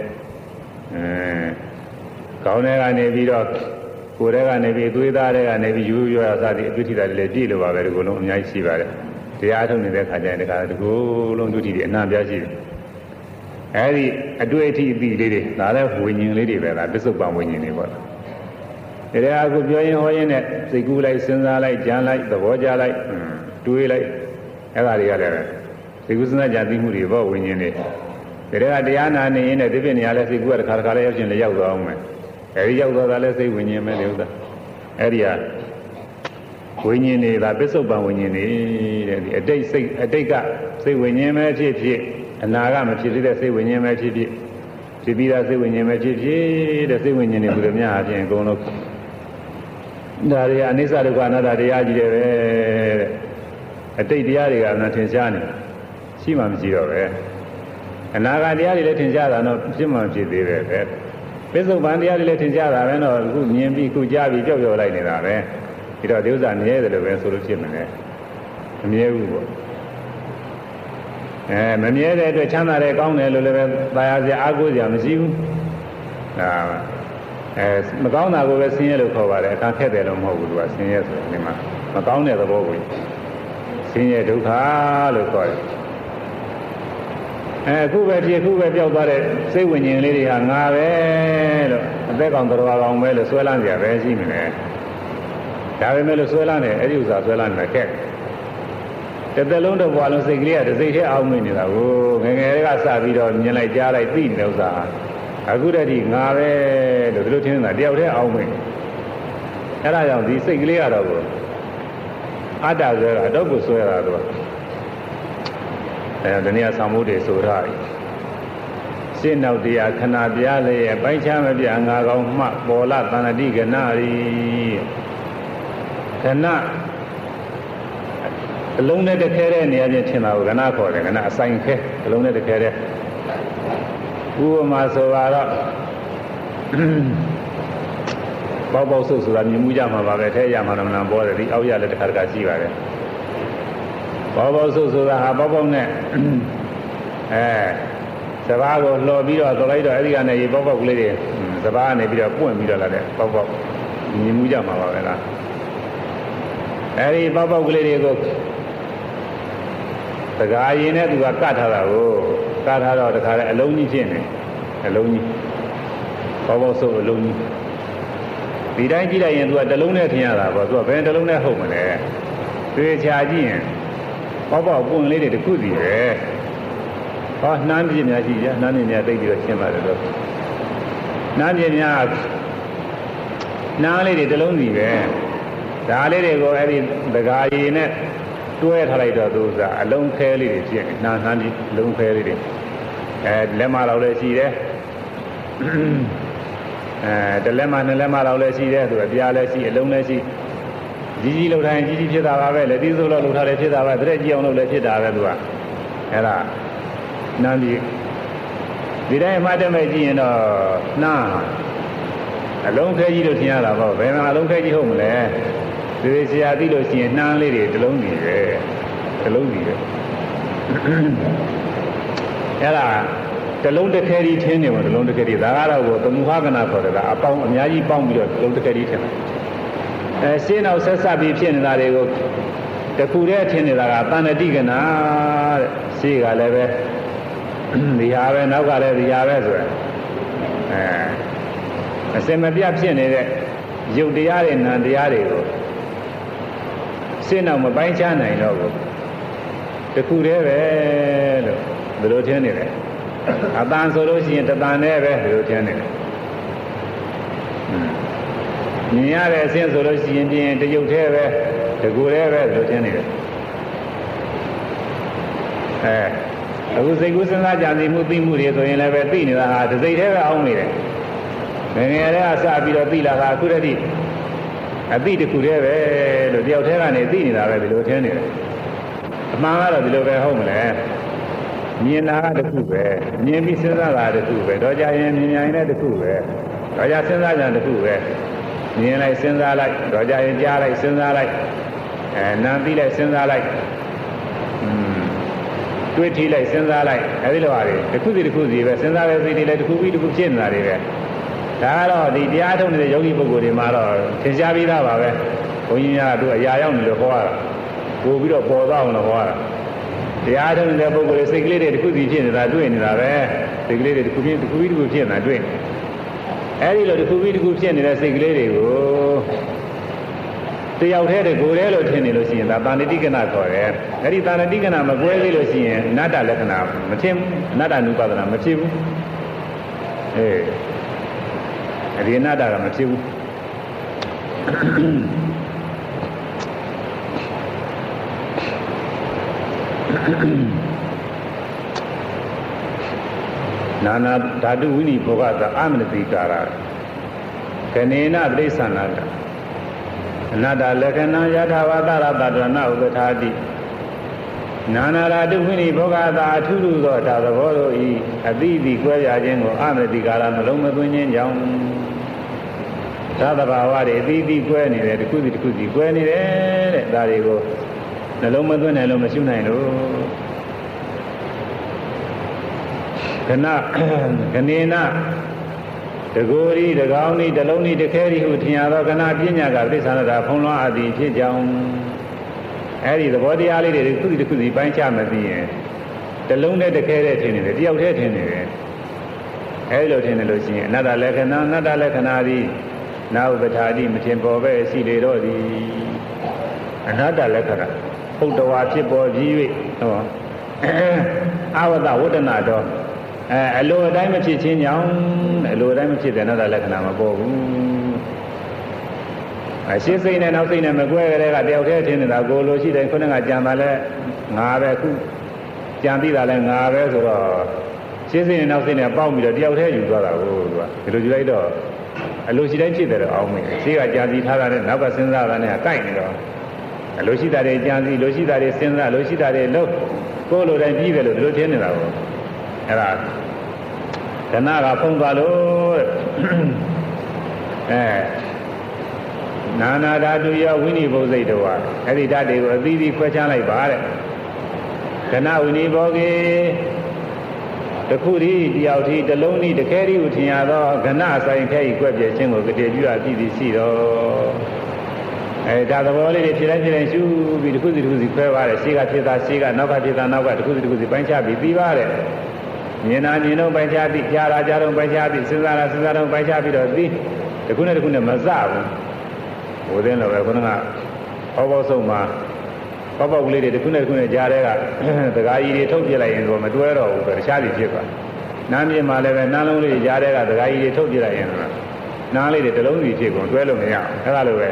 ကောင်းတဲ့ကနေပြီးတော့ကိုယ်ထဲကနေပြီးသွေးသားထဲကနေပြီးယူရွအစားတွေတွေ့ထိတာတွေလည်းပြည့်လို့ပါပဲဒီကုလုံးအများကြီးရှိပါတယ်တရားထုတ်နေတဲ့ခါကျရင်ဒီကုလုံးတွေ့ထိတွေအနာပြရှိတယ်အဲဒီအတွေ့အထိအသည့်လေးတွေဒါလည်းဝိညာဉ်လေးတွေပဲလားပစ္စုပန်ဝိညာဉ်တွေပေါ့ဒါအခုပြောရင်ဟောရင်နဲ့စိတ်ကူးလိုက်စဉ်းစားလိုက်ကြံလိုက်သဘောကျလိုက်တွေးလိုက်အဲ့ဒါတွေကလည်းစိတ်ကူးစဉ်းစားကြံသိမှုတွေပေါ့ဝိညာဉ်တွေဒါကတရားနာနေရင်လည်းဒီပြည့်နေရာလဲစိတ်ကူးကတစ်ခါတစ်ခါလဲရောက်ချင်းလည်းရောက်သွားအောင်မယ်အဲဒီရောက်သွားတာလဲစိတ်ဝိညာဉ်ပဲလေဥစ္စာအဲ့ဒီဟာဝိညာဉ်တွေကပစ္စုပန်ဝိညာဉ်တွေတဲ့ဒီအတိတ်ကစိတ်ဝိညာဉ်ပဲဖြစ်ဖြစ်အနာကမဖြစ်သေးတဲ့စိတ်ဝိညာဉ်ပဲဖြစ်ဖြစ်ဖြစ်ပြီးသားစိတ်ဝိညာဉ်ပဲဖြစ်ဖြစ်တဲ့စိတ်ဝိညာဉ်တွေဘုရားများအပြင်အကုန်လုံးဒါတွေအနိစ္စဒုက္ခအနတ္တတရားကြီးတွေပဲတဲ့အတိတ်တရားတွေကအမှန်ထင်ရှားနေရှိမှမရှိတော့ပဲအနာဂတ်တရားတွေလည်းထင်ရှားတာတော့ဖြစ်မှဖြစ်သေးတယ်ပဲပစ္စုပန်တရားတွေလည်းထင်ရှားတာပဲတော့အခုမြင်ပြီးခုကြားပြီးကြောက်ကြောက်လိုက်နေတာပဲဒီတော့ဒီဥစ္စာမြဲတယ်လို့ပဲဆိုလို့ဖြစ်မယ်လေမမြဲဘူးပေါ့မမြဲတဲ့အတွက်ချမ်းသာတယ်ကောင်းတယ်လို့လည်းပဲသာယာစရာအားကိုးစရာမရှိဘူးဒါမကောင်းတာကိုပဲဆင်းရဲလို့ခေါ်ပါတယ်အခါခက်တယ်လို့မဟုတ်ဘူးသူကဆင်းရဲဆိုရင်ဒီမှာမကောင်းတဲ့သဘောကိုဆင်းရဲဒုက္ခလို့ခေါ်တယ်အခုပဲဖြစ်ခုပဲပြောက်သွားတဲ့စိတ်ဝိညာဉ်လေးတွေဟာငါပဲလို့အသက်ကောင်တော်ကောင်ပဲလို့ဆွဲလန်းကြပဲရှိနေတယ်ဒါပေမဲ့လို့ဆွဲလန်းတယ်အဲ့ဒီဥစ္စာဆွဲလန်းတယ်ခက်တစ်သက်လုံးတစ်ဘဝလုံးစိတ်ကလေးကတစ်စိတ်ထဲအောင်းမိနေတာကိုငယ်ငယ်ကစပြီးတော့မြင်လိုက်ကြားလိုက်သိနေတဲ့ဥစ္စာအခုတည်းကငါပဲလို့ဒီလိုထင်နေတာတယောက်တည်းအောင်းမိအဲ့ဒါကြောင့်ဒီစိတ်ကလေးကတော့အတ္တဆိုတော့ကိုဆွဲတာတော့ဒီနေ့ဆောင်းမှုတွေဆိုထားပြီရှင်းနောက်တရားခဏပြားလေရဲ့ပိုင်းခြားမပြငါကောင်မှပေါ်လာတဏှတိကနာရီခဏအလုံးနဲ့တခဲတဲ့နေရာချင်းထင်တာကိုကဏခေါ်တယ်ကဏအဆိုင်ခဲအလုံးနဲ့တခဲတဲ့ဥပမာဆိုတော့ပေါပေါဆုပ်ဆိုတာမြင်မှုကြမှာပါပဲထဲရမှာတော့မနာပေါ်တယ်ဒီအောက်ရလည်းတစ်ခါတစ်ခါရှိပါတယ်ပေါပေါဆုပ်ဆိုတာဟာပေါပေါနဲ့စဘာကိုလှော်ပြီးတော့သလိုက်တော့အဲ့ဒီကနေရေပေါပေါကလေးတွေစဘာကနေပြီးတော့ပွင့်ပြီးတော့လာတဲ့ပေါပေါမြင်မှုကြမှာပါပဲလားအဲ့ဒီပေါပေါကလေးတွေကိုတကားရင်နဲ့သူကကတ်ထားတာကိုကတ်ထားတော့တခါလဲအလုံးကြီးဖြစ်နေအလုံးကြီးပေါပေါဆုပ်အလုံးကြီးဒီတိုင်းကြည့်လိုက်ရင်သူကတစ်လုံးနဲ့ထင်ရတာပေါ့သူကဘယ်တစ်လုံးနဲ့ဟုတ်မလဲသေချာကြည့်ရင်ပေါပေါပွင့်လေးတွေတစ်ခုစီပဲဟောနှမ်းပြင်းများရှိကြနှမ်းပြင်းများသိပြီးတော့ရှင်းပါတယ်လို့နှမ်းပြင်းများနှမ်းလေးတွေတစ်လုံးစီပဲဒါလေးတွေကိုအဲ့ဒီဒကာရီနဲ့တွဲထားလိုက်တော့သူကအလုံးခဲလေးတွေဖြစ်နေနှမ်းဒီအလုံးခဲလေးတွေလက်မလောက်လည်းရှိတယ်တလက်မနှစ်လက်မလောက်လည်းရှိတယ်သူအပြားလည်းရှိအလုံးလည်းရှိကြီးကြီးလောက်တိုင်းကြီးကြီးဖြစ်တာပါပဲလက်သီးစိုးလောက်ထားလည်းဖြစ်တာပဲတရက်ကြီးအောင်လုပ်လည်းဖြစ်တာပဲသူကအဲ့ဒါနှမ်းပြီးဒီတိုင်းမှတ်တယ်မဲ့ကြည့်ရင်တော့နှမ်းအလုံးခဲကြီးလို့ထင်ရတာပေါ့ဘယ်မှာအလုံးခဲကြီးဟုတ်မလဲဒီဆရာသိလို့ရှိရင်နှမ်းလေးတွေတစ်လုံးစီပဲတစ်လုံးစီပဲအဲ့ဒါတလုံးတစ်ခဲကြီးထင်းနေမှာတလုံးတစ်ခဲကြီးဒါကတော့သမုဟကနာခေါ်တယ်ကအပေါင်းအများကြီးပေါင်းပြီးတော့တလုံးတစ်ခဲကြီးထင်းတယ်ရှင်းအောင်ဆက်ဆက်ပြီးဖြစ်နေတာတွေကိုတခုတည်းထင်းနေတာကတဏှတိကနာတဲ့ရှေ့ကလည်းပဲဒီဟာပဲနောက်ကလည်းဒီဟာပဲဆိုရယ်အစင်မပြတ်ဖြစ်နေတဲ့ရုပ်တရားတွေနာမ်တရားတွေကိုရှင်းအောင်မပိုင်းခြားနိုင်တော့ဘူးတခုတည်းပဲလို့ဘယ်လိုထင်းနေလဲအတန်ဆိုလို့ရှိရင်တတန်နဲ့ပဲဒီလိုထင်းနေတယ်မြင်ရတဲ့အဆင့်ဆိုလို့ရှိရင်ပြင်းတရုပ်သေးပဲတကူသေးပဲဒီလိုထင်းနေတယ်အခုစိတ်ကူးစဉ်းစားကြံစည်မှုသိမှုတွေဆိုရင်လည်းပဲသိနေတာဟာတစ်စိတ်သေးပဲအောင်းနေတယ်ငယ်ငယ်လေးကစပြီးတော့သိလာတာအခုတည်းအသိတခုသေးပဲလို့တယောက်သေးကနေသိနေတာပဲဒီလိုထင်းနေတယ်အမှန်ကတော့ဒီလိုပဲဟုတ်မလဲမြင်တာကတခုပဲမြင်ပြီးစဉ်းစားတာတခုပဲတော့ကြရင်မြင်ရင်လည်းတခုပဲတော့ကြစဉ်းစားကြတခုပဲမြင်လိုက်စဉ်းစားလိုက်တော့ကြရင်ကြားလိုက်စဉ်းစားလိုက်နားပြီးလိုက်စဉ်းစားလိုက်တွေးထီလိုက်စဉ်းစားလိုက်အဲဒီလိုပါလေတခုစီတခုစီပဲစဉ်းစားတဲ့စိတ်တွေလည်းတခုပြီးတခုဖြစ်နေတာတွေပဲဒါကတော့ဒီတရားထုတ်နေတဲ့ယောဂီပုဂ္ဂိုလ်တွေမှာတော့သင်ကြားပြီးသားပါပဲဘုန်းကြီးများကသူအရာရောက်နေလို့ဟောရတာပို့ပြီးတော့ပေါ်သွားအောင်လို့ဟောရတာတရားထုတ်နေတဲ့ပုဂ္ဂိုလ်တွေစိတ်ကလေးတွေတစ်ခုစီဖြစ်နေတာတွေ့နေတာပဲစိတ်ကလေးတွေတစ်ခုပြီးတစ်ခုပြီးတစ်ခုဖြစ်နေတာတွေ့အဲဒီလိုတစ်ခုပြီးတစ်ခုဖြစ်နေတဲ့စိတ်ကလေးတွေကိုတယောက်တည်းတကိုယ်တည်းလို့ထင်နေလို့ရှိရင်ဒါတာဏတိကနာခေါ်တယ်အဲဒီတာဏတိကနာမကွဲသေးလို့ရှိရင်အနတ္တလက္ခဏာမထင်ဘူးအနတ္တနုပါဒနာမဖြစ်ဘူးအဲဒီအနတ္တကမဖြစ်ဘူးနာနာဓာတုဝိနိဘောဂတာအမနတိကာရခဏေနပရိစ္ဆာနာတအနတ္တလက္ခဏာယထာဝတရတတနာဥပထာတိနာနာဓာတုဝိနိဘောဂတာအထုထုသောဒါသဘောတို့ဤအတိအတိကွဲပြားခြင်းကိုအမနတိကာရမလုံးမသွင်းခြင်းကြောင့်သာသဘာဝတွေအတိအတိကွဲနေတယ်တစ်ခုစီတစ်ခုစီကွဲနေတယ်တဲ့ဒါတွေကိုနှလုံးမသွင်းနိုင်လို့မရှိနိုင်လို့ခဏခဏေနတကိုယ်ဤတကောင်းဤတလုံးဤတခဲဤဟုထင်ရသောခဏပညာကပြိဿနာတာဖုံးလွှမ်းအပ်သည်ဖြစ်ကြောင်းအဲဒီသဘောတရားလေးတွေတစ်ခုစီတစ်ခုစီပိုင်းခြားမသိရင်တလုံးနဲ့တခဲတဲ့ထင်နေတယ်တယောက်တည်းထင်နေတယ်အဲဒီလိုထင်နေလို့ရှိရင်အနတ္တလက္ခဏာအနတ္တလက္ခဏာသည်နာဥပထာတိမထင်ပေါ်ပဲရှိလေတော့သည်အနတ္တလက္ခဏာဟုတ်တော်ဝါဖြစ်ပေါ်ပြီး၍ဟောအဝတဝတ္တနာတော်အလိုအတိုင်းမဖြစ်ခြင်းကြောင့်အလိုအတိုင်းမဖြစ်တဲ့အနတ္တလက္ခဏာမပေါ်ဘူးရှင်းစိတ်နဲ့နောက်စိတ်နဲ့မကွဲကြတဲ့ကတယောက်တည်းထင်နေတာကိုလိုရှိတယ်ခုနကကြံတာလဲငါပဲခုကြံပြီးတာလဲငါပဲဆိုတော့ရှင်းစိတ်နဲ့နောက်စိတ်နဲ့ပေါက်ပြီးတော့တယောက်တည်းယူသွားတာကိုသူကဒီလိုယူလိုက်တော့အလိုရှိတိုင်းဖြစ်တယ်တော့အောင်မင်းရှင်းကကြံစီထားတာနဲ့နောက်ကစဉ်းစားတာနဲ့ကိုက်နေတော့အလိုရှိတာတွေကြံစီလိုရှိတာတွေစဉ်းစားလိုရှိတာတွေလို့ကိုလိုတိုင်းပြီးတယ်လို့ဒီလိုထင်နေတာကိုအဲ့ဒါကဏကဖုံးသွားလို့နာနာဓာတုယောဝိနိဘောဇိတ်တော်အဲ့ဒီဓာတ်တွေကိုအသီးသီးခွဲခြားလိုက်ပါတဲ့ကဏဝိနိဘောကေတခုဒီတယောက်ဒီတစ်လုံးဒီတခဲဒီကိုထင်ရသောကဏဆိုင်ခဲဤကွက်ပြခြင်းကိုကတိပြုအပ်ပြီးရှိတော့ဒါသဘောလေးတွေဖြစ်တိုင်းရှုပြီးတခုစီခွဲပါတယ်ရှေ့ကဖြစ်တာရှေ့ကနောက်ကဖြစ်တာနောက်ကတခုစီပိုင်းခြားပြီးပြီးပါတယ်မြင်တာမြင်တော့ပိုင်းခြားပြီးကြားတာကြားတော့ပိုင်းခြားပြီးစဉ်းစားတာစဉ်းစားတော့ပိုင်းခြားပြီးတော့ပြီးတခုနဲ့တခုနဲ့မစဘူးဟိုတဲ့လည်းပဲခုနကဘောဆုံးမှာပေါက်ကလေးတွေတခုနဲ့တခုနဲ့ကြားတဲ့ကသကားကြီးတွေထုတ်ပြလိုက်ရင်တော့မတွဲတော့ဘူးဆိုတခြားစီဖြစ်သွားနားမြင်မှလည်းပဲနားလုံးလေးကြားတဲ့ကသကားကြီးတွေထုတ်ပြလိုက်ရင်တော့နားလေးတွေတစ်လုံးစီဖြစ်ကုန်တွဲလို့မရဘူးအဲ့ဒါလိုပဲ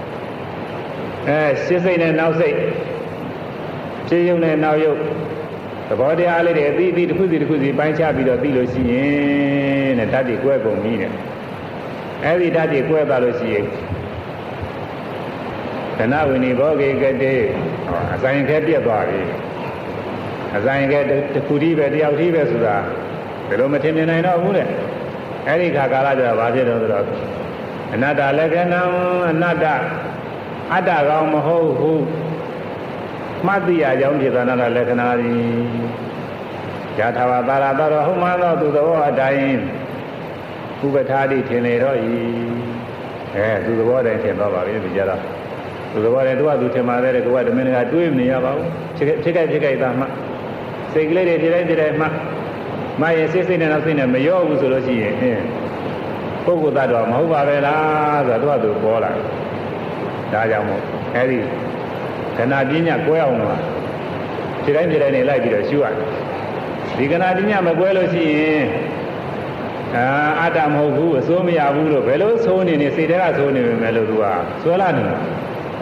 ရှင်းစိတ်နဲ့နောက်စိတ်ရှင်းရုံနဲ့နောက်ရုပ်သဘောတရားလေးတွေအသီးသီးတစ်ခုစီပိုင်းခြားပြီးတော့သိလို့ရှိရင်တဲ့ဓာတ်တွေကွဲကုန်ပြီတဲ့အဲ့ဒီဓာတ်တွေကွဲသွားလို့ရှိရင်ကဏဝိနိဘောဂေကတိအဆိုင်ခဲပြတ်သွားပြီအဆိုင်ခဲတစ်ခုတည်းပဲတယောက်တည်းပဲဆိုတာဘယ်လိုမထင်မြင်နိုင်တော့ဘူးတဲ့အဲ့ဒီခါကာလကျတော့ဘာဖြစ်တော့ဆိုတော့အနတ္တလက္ခဏံအနတ္တအတ္တကောင်မဟုတ်ဘူးမှတ်သိရကြောင်းဖြစ်သောအနတ္တလက္ခဏာသည်ယထာဝတာရတော်ဟုတ်မှန်သောသူတော်အတိုင်းဥပထာတိထင်လေတော့ဤသူသဘောတိုင်းထင်သွားပါပြီဒီကြတော့သူသဘောတိုင်းသူထင်ပါတယ်ကွာဓမင်းကတွေးမနေရပါဘူးဖြစ်ကြိုက်သားမှစိတ်ကလေးတွေဒီတိုင်းမှရဲ့စိတ်နဲ့နောက်စိတ်နဲ့မရောဘူးဆိုလို့ရှိရင်ပုဂ္ဂိုလ်သတ္တဝါမဟုတ်ပါပဲလားဆိုတော့သူပေါ်လာဒါကြောင့်မို့အဲဒီခဏပညာကွဲအောင်လို့ဒီတိုင်းနေလိုက်ပြီးတော့ရှုရတယ်ဒီခဏပညာမကွဲလို့ရှိရင်အတ္တမဟုတ်ဘူးအစိုးမရဘူးလို့ဘယ်လိုဆိုးနေစိတ်ထဲကဆိုးနေပေမဲ့လို့သူကဆွဲလာနေတယ်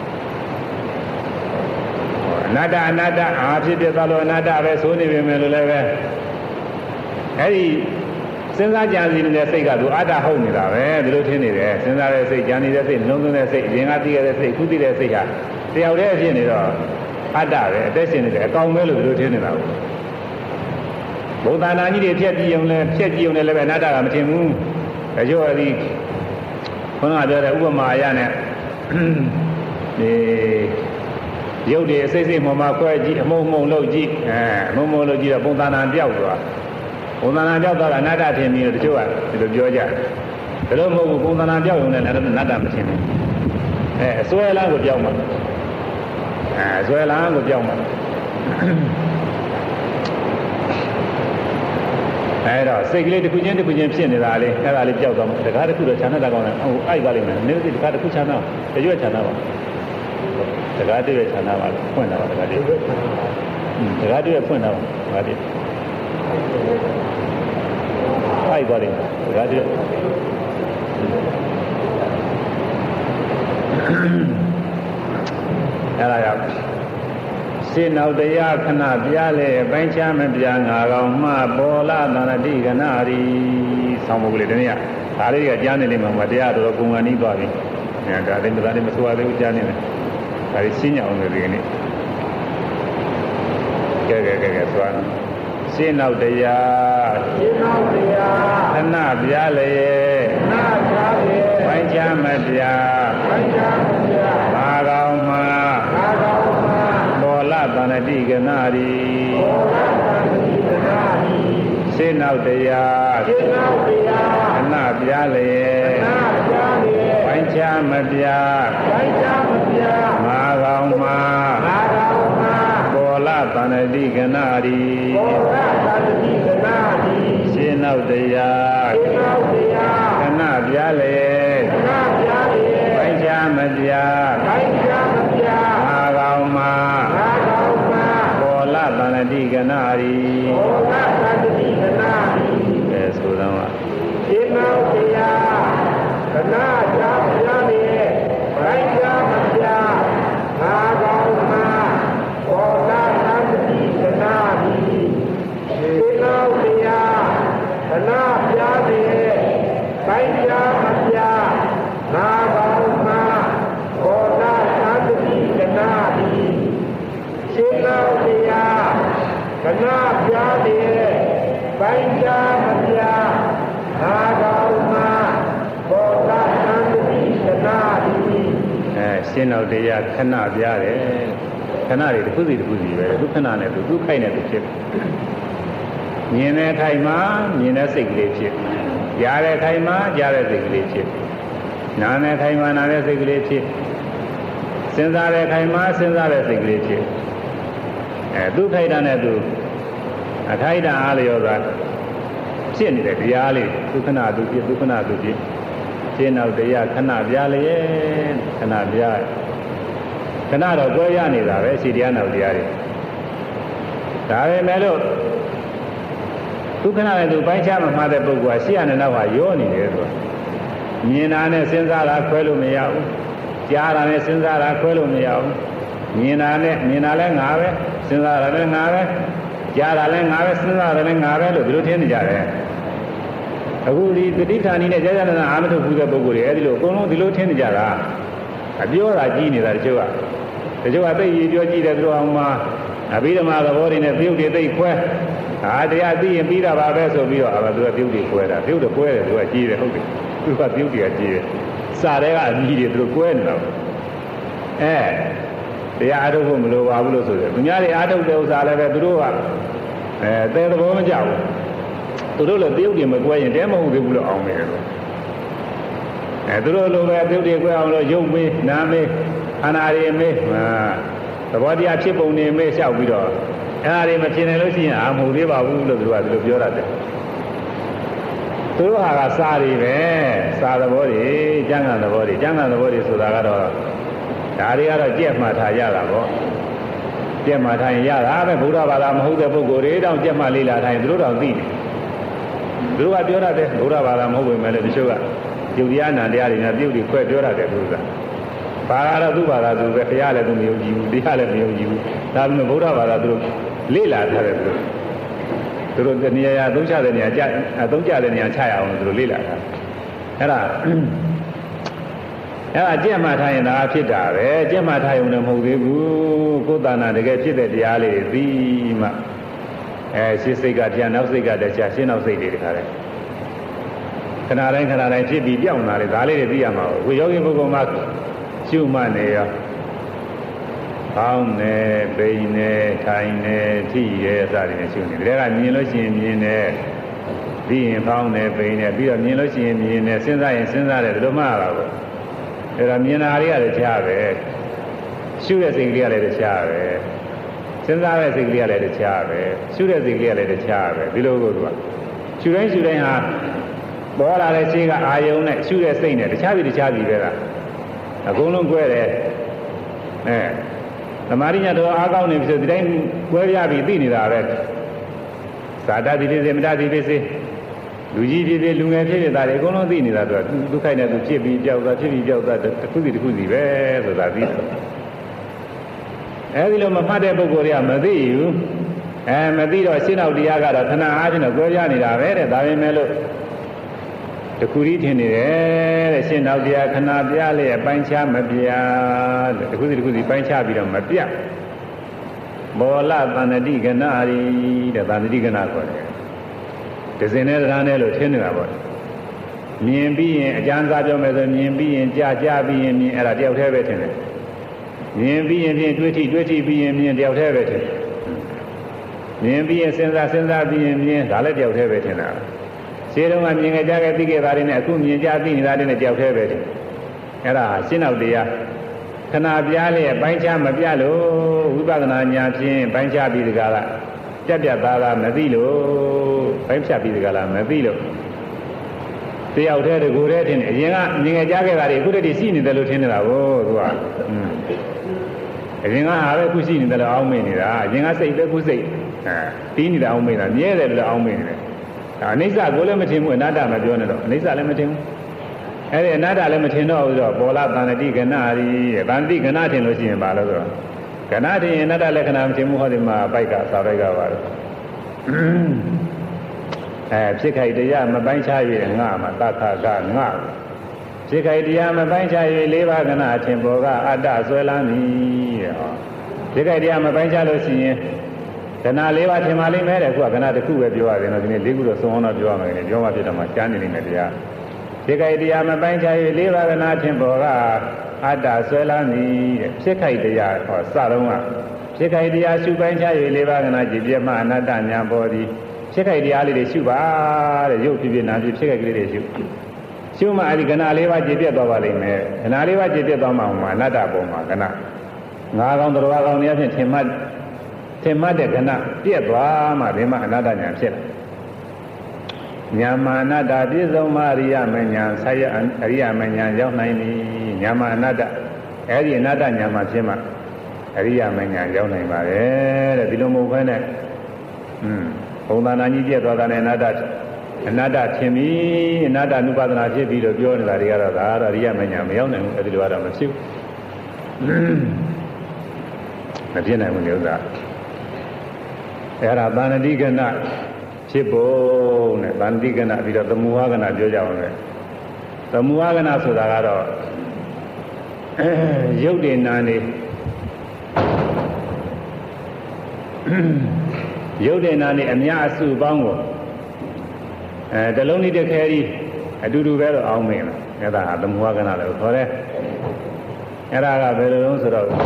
အနတ္တအားဖြစ်ပြသွားလို့အနတ္တပဲဆိုးနေပေမဲ့လို့လည်းပဲအဲဒီစဉ်းစားကြံစီနေတဲ့စိတ်ကသူအတ္တဟုတ်နေတာပဲဒီလိုထင်နေတယ်စဉ်းစားတဲ့စိတ်ကြံနေတဲ့စိတ်နှလုံးသွင်းတဲ့စိတ်အရင်ကသိခဲ့တဲ့စိတ်ခုသိတဲ့စိတ်ဟာတယောက်တည်းဖြစ်နေတော့အတ္တပဲအသက်ရှင်နေတယ်အကောင်ပဲလို့ဒီလိုထင်နေတာကိုဘုဒ္ဓနာကြီးတွေဖြတ်ကြည့်ုံနဲ့လည်းပဲအနတ္တကမထင်ဘူးအကျိုးအသည်ခေါင်းကပြောတဲ့ဥပမာအရနဲ့ဒီရုပ်တွေစိတ်မှခွဲကြည့်အမုံလို့ကြည့်မုံလို့ကြည့်တော့ဘုဒ္ဓနာပြောက်သွားဘုံသနာပြောက်သွားတာအနတ္တထင်ပြီးတော့တချို့ကဒီလိုပြောကြတယ်ဒါလို့မဟုတ်ဘူးဘုံသနာပြောက်ရုံနဲ့အနတ္တမထင်ဘူးအစွဲလမ်းကိုပြောက်မှာအစွဲလမ်းကိုပြောက်မှာအဲ့တော့စိတ်ကလေးတစ်ခုချင်းဖြစ်နေတာလေအဲ့ဒါလေးပြောက်သွားမှာတခါတစ်ခုတော့ခြံနဲ့တကောင်းတယ်ဟိုအိုက်ပါလိမ့်မယ်နည်းနည်းတခါတစ်ခုခြံတော့တရွက်ခြံတော့ပါတခါတရွက်ခြံတော့ပါဖွင့်တာပါတခါတရွက်ဖွင့်တာပါတခါတည်းအိုက်ပါလိမ့်မယ်ဒါတည်းအဲ့ဒါကြောင့်ရှင်းနောက်တရားခဏပြလဲပိုင်းခြားမပြငါကောင်မှပေါ်လာသန္တိကနာရီဆောင်းပုဂ္ဂိုလ်တွေတည်းဒါလေးကကြားနေလိမ့်မှာတရားတော်ကုံကနီးသွားပြီဒါလည်းမဆိုရသေးဘူးကြားနေတယ်ဒါလေးရှင်းရအောင်လေဒီကနေ့ကဲဆိုရအောင်ရှင်းနောက်တရားခဏပြလေပိုင်းခြားမပြဘာကောင်မှပေါ်လာသန္တိကနာရီရှင်းနောက်တရားခဏပြလေပိုင်းခြားမပြဘာကောင်မှပေါ်လာသန္တိကနာရီရှင်းနောက်တရားခဏပြလေပိုင်းခြားမပြဘာကောင်မှပေါ်လာသန္တိကနာရီဆိုတော့ရှင်းနောက်တရားခဏပြလေပိုင်းရှင်းတော့တရားခဏပြရတယ်ခဏတွေတစ်ခုစီတစ်ခုစီပဲသူခဏနဲ့သူခိုက်နေသူဖြစ်မြင်တဲ့ခိုက်မှာမြင်တဲ့စိတ်ကလေးဖြစ်ကြားတဲ့ခိုက်မှာကြားတဲ့စိတ်ကလေးဖြစ်နားတဲ့ခိုက်မှာနားတဲ့စိတ်ကလေးဖြစ်စဉ်းစားတဲ့ခိုက်မှာစဉ်းစားတဲ့စိတ်ကလေးဖြစ်သူခိုက်တာနဲ့သူအခိုက်တာအားလျော်စွာဖြစ်နေတဲ့တရားလေးဒုက္ခနာသူဖြစ်ဒုက္ခနာသူဖြစ်ရှင်းတော့တရားခဏပြလျက်ခဏပြခဏတော့ကြွယ်ရနေတာပဲအစီတရားနောက်တရားတွေဒါပဲမဲ့လို့ဒုက္ခနာနဲ့သူပိုင်းခြားမှမှားတဲ့ပုဂ္ဂိုလ်ကရှေ့ရတဲ့နောက်ကရောနေတယ်ဆိုတာမြင်တာနဲ့စဉ်းစားတာခွဲလို့မရဘူးကြားတာနဲ့စဉ်းစားတာခွဲလို့မရဘူးမြင်တာလည်းငါပဲစဉ်းစားတာလည်းငါပဲကြားတာလည်းငါပဲစဉ်းစားတာလည်းငါပဲလို့ဒီလိုထင်နေကြတယ်အခုဒီတတိဌာနီနဲ့ကြာကြာနာအာမထုတ်ဘူးတဲ့ပုဂ္ဂိုလ်တွေအဲဒီလိုအကုန်လုံးဒီလိုထင်နေကြတာအပြောတာကြီးနေတာတချို့ကသိရပြောကြည့်တယ်သူတို့အောင်မှာအဘိဓမ္မာသဘောတွေနဲ့ပြုတ်တွေသိခွဲတရားသိရင်ပြီးတာပါပဲဆိုပြီးတော့သူကပြုတ်တွေခွဲတာပြုတ်တွေခွဲတယ်သူကကြီးတယ်ဟုတ်တယ်သူကပြုတ်တွေကကြီးတယ်စာတွေကအမြည်တွေသူတို့ခွဲနေတာတရားအားထုတ်ဖို့မလိုပါဘူးလို့ဆိုတယ်သူများတွေအားထုတ်တဲ့ဥစ္စာလည်းပဲသူတို့ကတဲသဘောမကျဘူးသူတို့လည်းပြုတ်တွေမကွဲရင်တဲမဟုတ်သေးဘူးလို့အောင်မယ်လို့သူတို့လိုပဲပြုတ်တွေကွဲအောင်လို့ရုပ်မေးနာမေးခန္ဓာတွေမေးသဘောတရားဖြစ်ပုံတွေမေးလျှောက်ပြီးတော့အဲ့ဒါတွေမဖြစ်နိုင်လို့ရှိရင်အာမဟုတ်သေးပါဘူးလို့သူကဒီလိုပြောရတယ်သူတို့ဟာကစာတွေပဲစာသဘောတွေကျမ်းဂန်သဘောတွေဆိုတာကတော့ဒါတွေကတော့ကြက်မှထားရတာပေါ့ကြက်မှထားရင်ရတာပဲဘုရားဘာသာမဟုတ်တဲ့ပုဂ္ဂိုလ်တွေတောင်ကြက်မှလေးလာထိုင်သူတို့တောင်သိတယ်သူတို့ကပြောရတယ်ဘုရားဘာသာမဟုတ်ပေမဲ့လည်းတချို့ကယုတ်တရားနာတရားတွေနဲ့ပြုတ်ပြီးခွဲပြောရတယ်သူကဘာသာတော့သူ့ဘာသာသူပဲဘုရားလည်းသူမယုံကြည်ဘူးတရားလည်းမယုံကြည်ဘူးဒါပေမဲ့ဘုရားဘာသာသူတို့လေ့လာထားတယ်သူတို့နေရာသုံးချတဲ့နေရာသုံးချတဲ့နေရာချရအောင်သူတို့လေ့လာတာအဲ့ဒါကြက်မှထားရင်ဒါဖြစ်တာပဲကြက်မှထားရင်လည်းမဟုတ်သေးဘူးကိုယ်တဏ္ဍာတကယ်ဖြစ်တဲ့တရားလေးတွေပြီးမှရှင်းစိတ်ကတရားနောက်စိတ်ကတည်းကရှင်းနောက်စိတ်တွေတခါတည်းခဏတိုင်းဖြစ်ပြီးပြောင်းလာတယ်ဒါလေးတွေသိရမှာဝိယောဂီပုဂ္ဂိုလ်မှာရှုမှတ်နေရောကောင်းနေပိန်နေထိုင်နေထိရဲစသည်နဲ့ရှုနေတယ်ဒါကမြင်လို့ရှိရင်မြင်တယ်ပြီးရင်ကောင်းနေပိန်နေပြီးတော့မြင်လို့ရှိရင်မြင်တယ်စဉ်းစားရင်စဉ်းစားတယ်ဒီလိုမှလာတော့အဲ့ဒါမြင်တာလေးရတယ်ချားပဲရှုတဲ့စိတ်ကလေးရတယ်ချားပဲစဉ်းစားတဲ့စိတ်ကလေးရတယ်ချားပဲရှုတဲ့စိတ်ကလေးရတယ်ချားပဲဒီလိုကိုသူကရှုတိုင်းဟာပေါ်လာတဲ့ခြေကအာယုံနဲ့ရှုတဲ့စိတ်နဲ့တခြားစီပဲကအကုန်လုံးကွဲတယ်သမာဓိညာတော်အားကောင်းနေပြီဆိုဒီတိုင်းကွဲပြားပြီးသိနေတာပဲသာတတိဖြစ်စေမတတိဖြစ်စေလူကြီးဖြစ်စေလူငယ်ဖြစ်စေဒါတွေအကုန်လုံးသိနေတာသူကဒုက္ခိုက်နဲ့သူဖြစ်ပြီးကြောက်တာတစ်ခုစီပဲဆိုတာသိတယ်အဲဒီလိုမမှတ်တဲ့ပုဂ္ဂိုလ်တွေကမသိဘူးမသိတော့ရှင်းတော့တရားကတော့ခဏအားဖြင့်တော့ကွဲပြားနေတာပဲတဲ့ဒါပဲမဲ့လို့တခုကြီးထင်နေတယ်တဲ့ရှင်းတော့တရားခဏပြလျက်ပိုင်းခြားမပြတဲ့တခုစီပိုင်းခြားပြီးတော့မပြမောလသန္တိကနာရီတဲ့သန္တိကနာခေါ်တယ်ဒဇင်နဲ့တရားနဲ့လို့ထင်နေတာပေါ့မြင်ပြီးရင်အကျမ်းစာပြောမယ်ဆိုမြင်ပြီးရင်ကြားပြီးရင်မြင်အဲ့ဒါတယောက်တည်းပဲထင်တယ်မြင်ပြီးရင်တွေ့ထိပြီးရင်မြင်တယောက်တည်းပဲထင်တယ်မြင်ပြီးရင်စဉ်းစားပြီးရင်မြင်ဒါလည်းတယောက်တည်းပဲထင်တာခြေတုံးကမြင်ကြသိခဲ့တာတွေနဲ့အခုမြင်ကြသိနေတာတွေနဲ့တယောက်တည်းပဲထင်အဲ့ဒါရှင်းတော့တရားခဏပြားလျက်ပိုင်းခြားမပြလို့ဝိပဿနာဉာဏ်ဖြင့်ပိုင်းခြားပြီးဒီကလာပြတ်သားမသိလို့ပိုင်းဖြတ်ပြီးဒီကလာမသိလို့တယောက်တည်းတကူတည်းထင်တယ်အရင်ကမြင်ကြခဲ့တာတွေအခုတည်းရှိနေတယ်လို့ထင်နေတာကိုသူကအရင်ကဟာပဲခုရှိနေတယ်လို့အောင်းမိနေတာအရင်ကစိတ်ပဲခုစိတ်တီးနေတာအောင်းမိတာမြဲတယ်လို့အောင်းမိနေတယ်အနိစ္စကိုလည်းမထင်ဘူးအနတ္တမပြောနဲ့တော့အနိစ္စလည်းမထင်ဘူးအဲ့ဒီအနတ္တလည်းမထင်တော့ဘူးဆိုတော့ပေါ်လာသန္တိကနာရီသန္တိကနာထင်လို့ရှိရင်ပါလို့ဆိုတော့ကနာထင်ရင်အနတ္တလက္ခဏာမထင်ဘူးဟောဒီမှာပိုက်ကစာပိုက်ကပါတော့ဖြစ်ခိုက်တရားမပိုင်းခြား၍ငါမှာတခါကငါဖြစ်ခိုက်တရားမပိုင်းခြား၍၄ပါးကနာအထင်ပေါ်ကအတ္တဆွဲလန်းသည်တဲ့ဟောဖြစ်ခိုက်တရားမပိုင်းခြားလို့ရှိရင်ကနာ၄ပါးထင်ပါလိမ့်မယ်တဲ့ခုကကနာတစ်ခုပဲပြောရတယ်နော်ဒီနေ့၄ခုတော့သုံးအောင်တော့ပြောရမယ်လေပြောမှဖြစ်တော့မှကြားနေနေတယ်တရားဖြစ်ခိုက်တရားမပိုင်းခြား၍၄ပါးကနာအထင်ပေါ်ကအတ္တဆွဲလာသည်တဲ့ဖြစ်ခိုက်တရားဟောစတော့ကဖြစ်ခိုက်တရားရှုပိုင်းခြား၍လေးပါးကနာကြည်ပြမှအနတ္တညာပေါ်သည်ဖြစ်ခိုက်တရားလေးတွေရှုပါတဲ့ရုပ်ဖြစ်ဖြစ်နာဖြစ်ဖြစ်ခိုက်ကလေးတွေရှုမှအဲဒီကနာလေးပါးကြည်ပြသွားပါလိမ့်မယ်ကနာလေးပါးကြည်ပြသွားမှအနတ္တပေါ်မှာကနာငါးကောင်တော်ကောင်တွေအဖြစ်ထင်မှတ်တဲ့ကနာပြည့်သွားမှဒီမှာအနတ္တညာဖြစ်လာညာမအနတ္တပြည့်စုံမှအရိယမညာဆက်ရအရိယမညာရောက်နိုင်ပြီညာမအနတ္တအဲဒီအနတ္တညာမှာဖြစ်မှအရိယမညာရောက်နိုင်ပါတယ်တဲ့ဒီလိုမဟုတ်ဘဲနဲ့ဘုံသာနာကြီးပြည့်သွားတာနဲ့အနတ္တဖြစ်ပြီအနတ္တနုပါဒနာဖြစ်ပြီလို့ပြောနေတာတွေကတော့ဒါကတော့အရိယမညာမရောက်နိုင်ဘူးအဲဒီလိုကတော့မဖြစ်ဘူးမဖြစ်နိုင်ဘူးလေဥစ္စာအဲ့ဒါသန္တိကနာဖြစ်ဖို့နဲ့သန္တိကနာပြီးတော့သမုဟကနာပြောကြအောင်လေသမုဟကနာဆိုတာကတော့ရုပ်တည်နာနေရုပ်တည်နာနေအများအစုပေါင်းကိုတလုံးလေးတစ်ခဲကြီးအတူတူပဲတော့အောင်းမင်းလားအဲ့ဒါဟာသမုဟကနာလို့ခေါ်တယ်အဲ့ဒါကဘယ်လိုလုံးဆိုတော့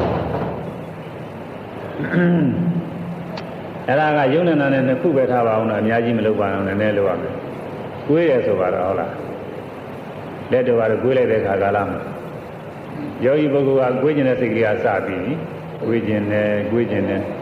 အဲ့ဒါကယုံနာနဲ့နှစ်ခုပဲထားပါအောင်တော့အများကြီးမလုပ်ပါအောင်နည်းနည်းလုပ်ရမယ်။ကိုယ်ရဆိုပါတော့ဟုတ်လား။လက်တော်ကတော့ကိုယ်လိုက်တဲ့ခါကာလမှာယောဂီပုဂ္ဂိုလ်ကကိုယ်ကျင်တဲ့စိတ်ကလေးကစပြီးကိုယ်ကျင်တယ်ဟော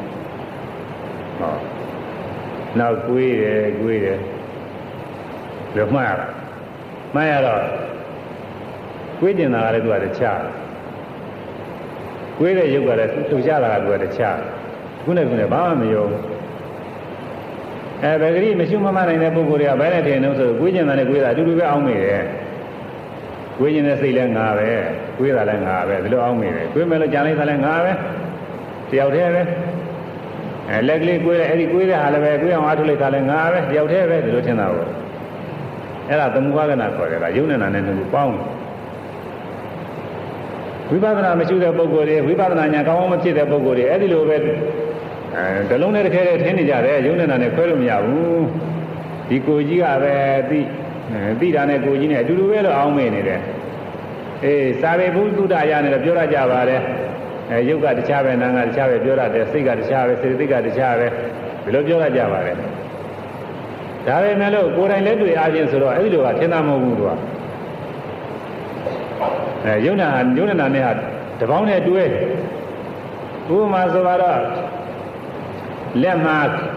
နောက်ကိုယ်တယ်ဘယ်မှရတာမှရတော့ကိုယ်ကျင်တာကလည်းသူကတခြားကိုယ်တဲ့ရုပ်ကလည်းသူချတာကသူကတခြားခုနဲ့ဘာမှမယုံဘယ်ကလေးမရှိမမနိုင်တဲ့ပုဂ္ဂိုလ်တွေကဘယ်နဲ့ထင်လို့ဆိုကိုယ်ကျင်တာနဲ့ကိုယ်တာအတူတူပဲအောင်းမိတယ်ကိုယ်ကျင်တဲ့စိတ်လည်းငါပဲကိုယ်တာလည်းငါပဲဒီလိုအောင်းမိတယ်ကိုယ်မဲ့လို့ကြံလိုက်တာလည်းငါပဲတယောက်တည်းပဲလက်ကလေးကိုယ်တဲ့အဲ့ဒီကိုယ်တဲ့ဟာလည်းပဲကိုယ်အောင်အားထုတ်လိုက်တာလည်းငါပဲတယောက်တည်းပဲဒီလိုထင်တာကိုအဲ့ဒါသမုဟကနာခေါ်တယ်ကယုံနေတာနဲ့တူပေါင်းဝိပဿနာမရှိတဲ့ပုဂ္ဂိုလ်တွေဝိပဿနာညာကောင်းအောင်မဖြစ်တဲ့ပုဂ္ဂိုလ်တွေအဲ့ဒီလိုပဲဒလုံးနဲ့တစ်ခဲထင်းနေကြတယ်ယုံနေတာနဲ့ခွဲလို့မရဘူးဒီကိုကြီးကပဲသိတာနဲ့ကိုကြီးနဲ့အတူတူပဲလို့အောင်းမေနေတယ်အေးစာပေဘုသုဒ္ဓရနဲ့ပြောရကြပါတယ်ရုပ်ကတခြားပဲနာမ်ကတခြားပဲပြောရတယ်စိတ်ကတခြားပဲစေတသိက်ကတခြားပဲဒီလိုပြောရကြပါတယ်ဒါပေမဲ့လို့ကိုယ်တိုင်လက်တွေ့အားဖြင့်ဆိုတော့အဲ့ဒီလိုကထင်တာမဟုတ်ဘူးသူကယုံနာနဲ့ဟာတပေါင်းနဲ့တွဲဥပမာဆိုတော့လက်မှာ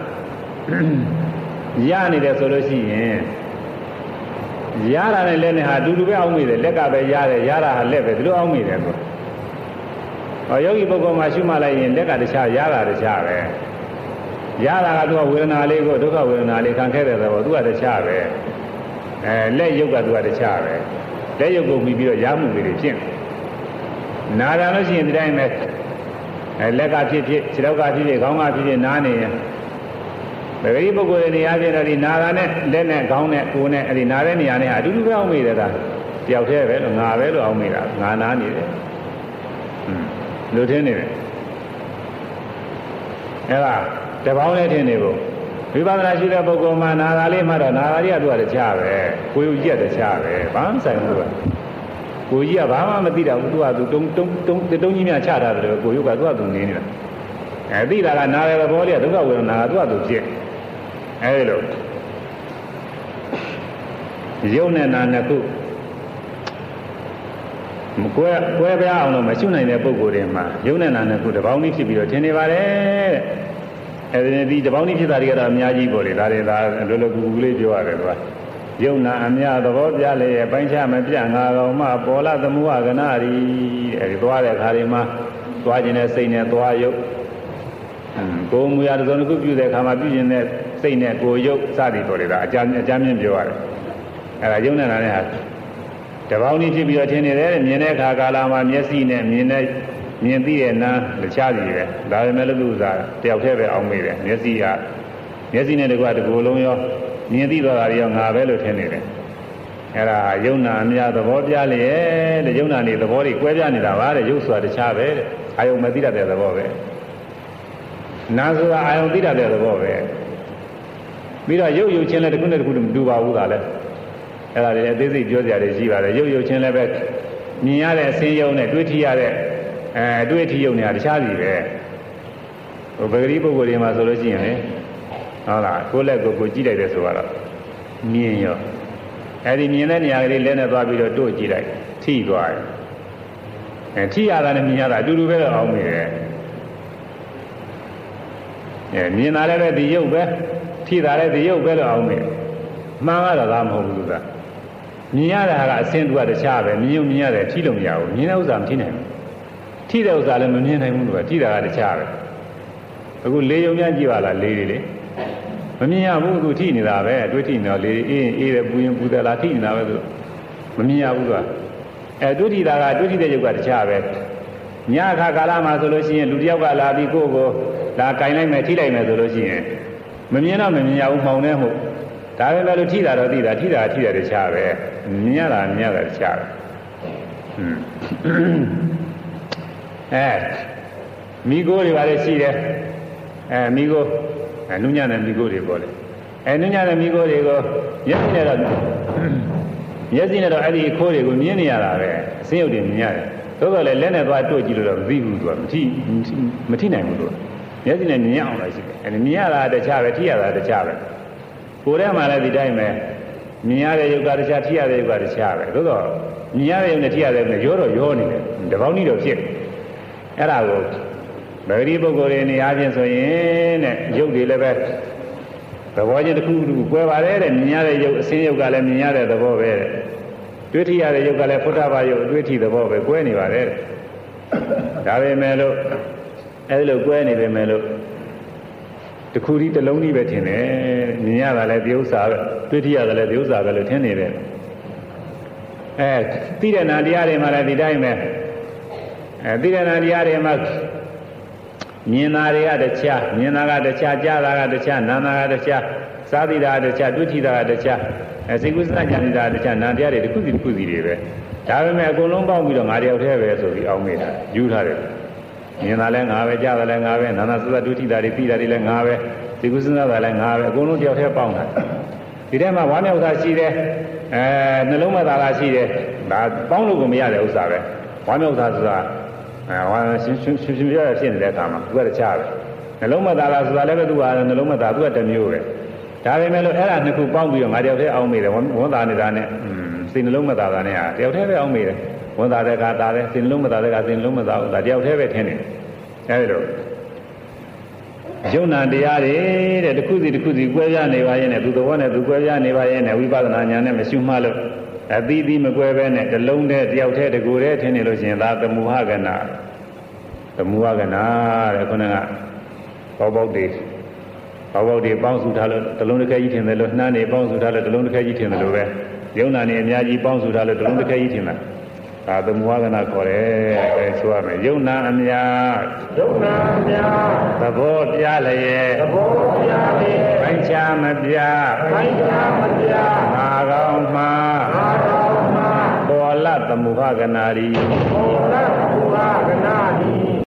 ရနေတယ်ဆိုလို့ရှိရင်ရတာနဲ့လက်နဲ့ဟာအတူတူပဲအောင်းမိတယ်လက်ကပဲရတယ်ရတာဟာလက်ပဲဒီလိုအောင်းမိတယ်သူယောဂီပုဂ္ဂိုလ်မှာရှုမှတ်လိုက်ရင်လက်ကတခြားရတာတခြားပဲရတာကသူကဝေဒနာလေးကိုဒုက္ခဝေဒနာလေးခံခဲ့တဲ့သဘောသူကတခြားပဲလက်ရုပ်ကသူကတခြားပဲလက်ရုပ်ကိုပြီးတော့ရမှုလေးတွေဖြစ်နာတာလို့ရှိရင်ဒီတိုင်းပဲလက်ကဖြစ်ခြေထောက်ကဖြစ်ခေါင်းကဖြစ်နားနေရင်ဘယ်လိုပုဂ္ဂိုလ်တွေနေရာဖြစ်တော့ဒီနာတာနဲ့လက်နဲ့ခေါင်းနဲ့ကိုယ်နဲ့အဲဒီနာတဲ့နေရာနဲ့အတူတူပဲအောင်မိတယ်ကတယောက်တည်းပဲလို့ငါပဲလို့အောင်မိတာငါနာနေတယ်လူထင်းနေတယ်အဲ့ဒါတပေါင်းနဲ့ထင်းနေဖို့ဝိပဿနာရှိတဲ့ပုဂ္ဂိုလ်မှာနာတာလေးမှတော့နာတာကြီးကသူကတခြားပဲကိုယ်ကြီးကတခြားပဲဘာမှဆိုင်ဘူးကိုကြီးကဘာမှမသိတာဘူးသူကသူတုံးကြီးများချတာတယ်ကိုရုပ်ကသူကသူနေနေတာသိတာကနားရတဲ့ဘောလေးကဒုက္ခဝေဒနာကသူကသူဖြစ်အဲဒီလိုရုပ်နဲ့နာနှစ်ခုမကွဲပြားအောင်လို့မရှိနိုင်တဲ့ပုဂ္ဂိုလ်တွေမှာရုပ်နဲ့နာနှစ်ခုတပေါင်းနည်းဖြစ်ပြီးတော့ထင်နေပါတယ်အဲဒီတပေါင်းနည်းဖြစ်တာတွေကတော့အများကြီးပေါ့လေဒါတွေဒါလောလောကူကူလေးပြောရတယ်ကွာယုံနာအမြသဘောပြလေပိုင်းခြားမပြငါကောင်မှပေါ်လာသမုဟကနာရီအဲဒီသွားတဲ့ခါတွေမှာသွားခြင်းနဲ့စိတ်နဲ့သွားယုတ်ကိုယ်မူရာတစ်စုံတစ်ခုပြုတဲ့ခါမှာပြုခြင်းနဲ့စိတ်နဲ့ကိုယ်ယုတ်စသည်ပေါ်လေဒါအကြမ်းမြင့်ပြောရတယ်အဲဒါယုံနေတာနဲ့ဟာတပေါင်းနည်းဖြစ်ပြီးတော့ထင်နေတယ်မြင်တဲ့အခါကာလမှာမျက်စိနဲ့မြင်သိတဲ့နာတခြားစီပဲဒါပေမဲ့လို့သူကတယောက်တည်းပဲအောင်မိတယ်မျက်စိနဲ့တကွာတကူလုံးရောမြင်သိသွားတာရောငါပဲလို့ထင်နေတယ်အဲ့ဒါယုံနာအများသဘောပြလျက်တဲ့ယုံနာနေသဘောတွေကွဲပြားနေတာပါတဲ့ယုတ်ဆိုတာတခြားပဲတဲ့အာယုံမသိတတ်တဲ့သဘောပဲနာဆိုတာအာယုံသိတတ်တဲ့သဘောပဲပြီးတော့ရုပ်ချင်းလည်းတစ်ခုနဲ့တစ်ခုမတူပါဘူးသာလဲအဲ့ဒါတွေအသေးစိတ်ပြောကြတယ်ရှိပါတယ်ရုပ်ချင်းလည်းပဲမြင်ရတဲ့အစင်းရုံနဲ့တွေ့ထိရတဲ့တွေ့ထိရုံတွေကတခြားစီပဲဟိုပဂတိပုဂ္ဂိုလ်တွေမှာဆိုလို့ရှိရင်လေဟုတ်လားကိုယ်လက်ကိုကြည့်လိုက်တယ်ဆိုတော့မြင်ရောအဲ့ဒီမြင်တဲ့နေရာကလေးလက်နဲ့သွားပြီးတော့တို့ကြည့်လိုက်ထိသွားတယ်ထိရတာနဲ့မြင်ရတာအတူတူပဲတော့အောင်မိတယ်မြင်တာလည်းပဲဒီရုပ်ပဲထိတာလည်းဒီရုပ်ပဲတော့အောင်မိတယ်မှန်ကတော့ဒါမဟုတ်ဘူးကမြင်ရတာကအစင်းသူကတခြားပဲမြင်ရတယ်ထိလို့မရဘူးမြင်တဲ့ဥစ္စာမထိနိုင်ဘူးထိတဲ့ဥစ္စာလည်းမမြင်နိုင်ဘူးလို့ကထိတာကတခြားပဲအခုလေယုံများကြည့်ပါလားလေတွေလေမမြင်ရဘူးသူထိနေတာပဲတွေးထိနေတော့လေအေးတယ်ပူရင်ပူတယ်လားထိနေတာပဲသူမမြင်ရဘူးကတွေးထိတာကတွေးထိတဲ့ရုပ်ကတခြားပဲညအခါကာလမှာဆိုလို့ရှိရင်လူတစ်ယောက်ကလာပြီးကိုယ့်ကိုလာကင်လိုက်မယ်ထိလိုက်မယ်ဆိုလို့ရှိရင်မမြင်တော့မမြင်ရဘူးမှောင်နေမှုဒါပဲလို့ထိတာတော့ထိတာတခြားပဲမြင်ရတာတခြားပဲမိโกတွေပါလေရှိတယ်မိโกနုညံ့တဲ့မိโกတွေပေါ့လေနုညံ့တဲ့မိโกတွေကိုမျက်စိနဲ့တော့အဲ့ဒီခိုးတွေကိုမြင်နေရတာပဲအစင်းရုပ်တွေမြင်ရတယ်သို့တော်လည်းလက်နဲ့သွားတွေ့ကြည့်လို့တော့မသိဘူးသူကမထိနိုင်ဘူးသူကမျက်စိနဲ့မြင်အောင်လို့ရှိတယ်မြင်ရတာတခြားပဲထိရတာတခြားပဲကိုယ်ထဲမှာလည်းဒီတိုင်းပဲမြင်ရတဲ့ယုတ်ကတခြားထိရတဲ့ယုတ်ကတခြားပဲသို့တော့မြင်ရတဲ့ယုတ်နဲ့ထိရတဲ့ယုတ်နဲ့ရောနေတယ်တပေါင်းနည်းတော့ဖြစ်အဲ့ဒါကိုမဂ္ဂရိပုဂ္ဂိုလ်တွေနေအားဖြင့်ဆိုရင်တဲ့ရုပ်တွေလည်းပဲသဘောချင်းတစ်ခုတစ်ခုကွဲပါတယ်တဲ့မြင်ရတဲ့ရုပ်အစင်းရုပ်ကလည်းမြင်ရတဲ့သဘောပဲတဲ့တွေ့ထိရတဲ့ရုပ်ကလည်းဖုဒ္ဓဘာရုပ်အတွေ့အထိသဘောပဲကွဲနေပါတယ်ဒါပေမဲ့လို့အဲဒီလိုကွဲနေပေမဲ့လို့တစ်ခုဒီတစ်လုံးကြီးပဲထင်တယ်မြင်ရတာလည်းဒီဥစ္စာပဲတွေ့ထိရတယ်လည်းဒီဥစ္စာပဲလို့ထင်နေတယ်သိတဲ့နာတရားတွေမှာလည်းဒီတိုင်းပဲသိတဲ့နာတရားတွေမှာမြင်တာတွေကတခြားမြင်တာကတခြားကြားတာကတခြားနာတာကတခြားစားသိတာကတခြားတွေ့ထိတာကတခြားစိတ်ကူးစနာကြံနေတာကတခြားနာတရားတွေတစ်ခုစီတွေပဲဒါပေမဲ့အကုန်လုံးပေါင်းပြီးတော့ငါတယောက်တည်းပဲဆိုပြီးအောင်းမိတာယူထားတယ်မြင်တာလည်းငါပဲကြားတာလည်းငါပဲနာနာစသတွေ့ထိတာတွေပြီးတာတွေလည်းငါပဲစိတ်ကူးစနာတာလည်းငါပဲအကုန်လုံးတယောက်တည်းပေါင်းတာဒီထဲမှာဝမ်းမြောက်တာရှိတယ်နှလုံးမသာတာရှိတယ်ဒါပေါင်းလို့ကိုမရတဲ့ဥစ္စာပဲဝမ်းမြောက်တာဆိုတာဝမ်းရှင်ပြရဖြစ်နေတဲ့အခါမှာသူကတခြားပဲနှလုံးမသာလားဆိုတာလည်းပဲသူကနှလုံးမသာသူကတစ်မျိုးပဲဒါပေမဲ့လို့အဲ့ဒါနှစ်ခုပေါင်းပြီးတော့ငါတယောက်တည်းအောင်မိတယ်ဝန်သာနေတာနဲ့စိတ်နှလုံးမသာတာနဲ့ဟာတယောက်တည်းပဲအောင်မိတယ်ဝန်သာတဲ့ကသာတယ်စိတ်နှလုံးမသာတဲ့ကစိတ်နှလုံးမသာဘူးဒါတယောက်တည်းပဲထင်တယ်အဲ့လိုယုံနာတရားတွေတဲ့တစ်ခုစီကွဲပြားနေပါရဲ့နဲ့သူသဘောနဲ့သူကွဲပြားနေပါရဲ့နဲ့ဝိပဿနာဉာဏ်နဲ့မရှုမှလို့အသီးသီးမကွဲပဲနဲ့တစ်လုံးတည်းတယောက်တည်းတကူတည်းထင်နေလို့ရှိရင်ဒါသမုဟကနာတဲ့ခုနကပေါပေါက်တွေပေါင်းစုထားလို့တစ်လုံးတစ်ခဲကြီးထင်တယ်လို့နှမ်းတွေပေါင်းစုထားလို့တစ်လုံးတစ်ခဲကြီးထင်တယ်လို့ပဲယုံနာနေအများကြီးပေါင်းစုထားလို့တစ်လုံးတစ်ခဲကြီးထင်တာဒါသမုဟကနာခေါ်တယ်အဲဆိုရမယ်ယုံနာအများသဘောပြလျက်ပိုင်းခြားမပြငါကောင်းမှာပေါ်လသမုဟကနာရီ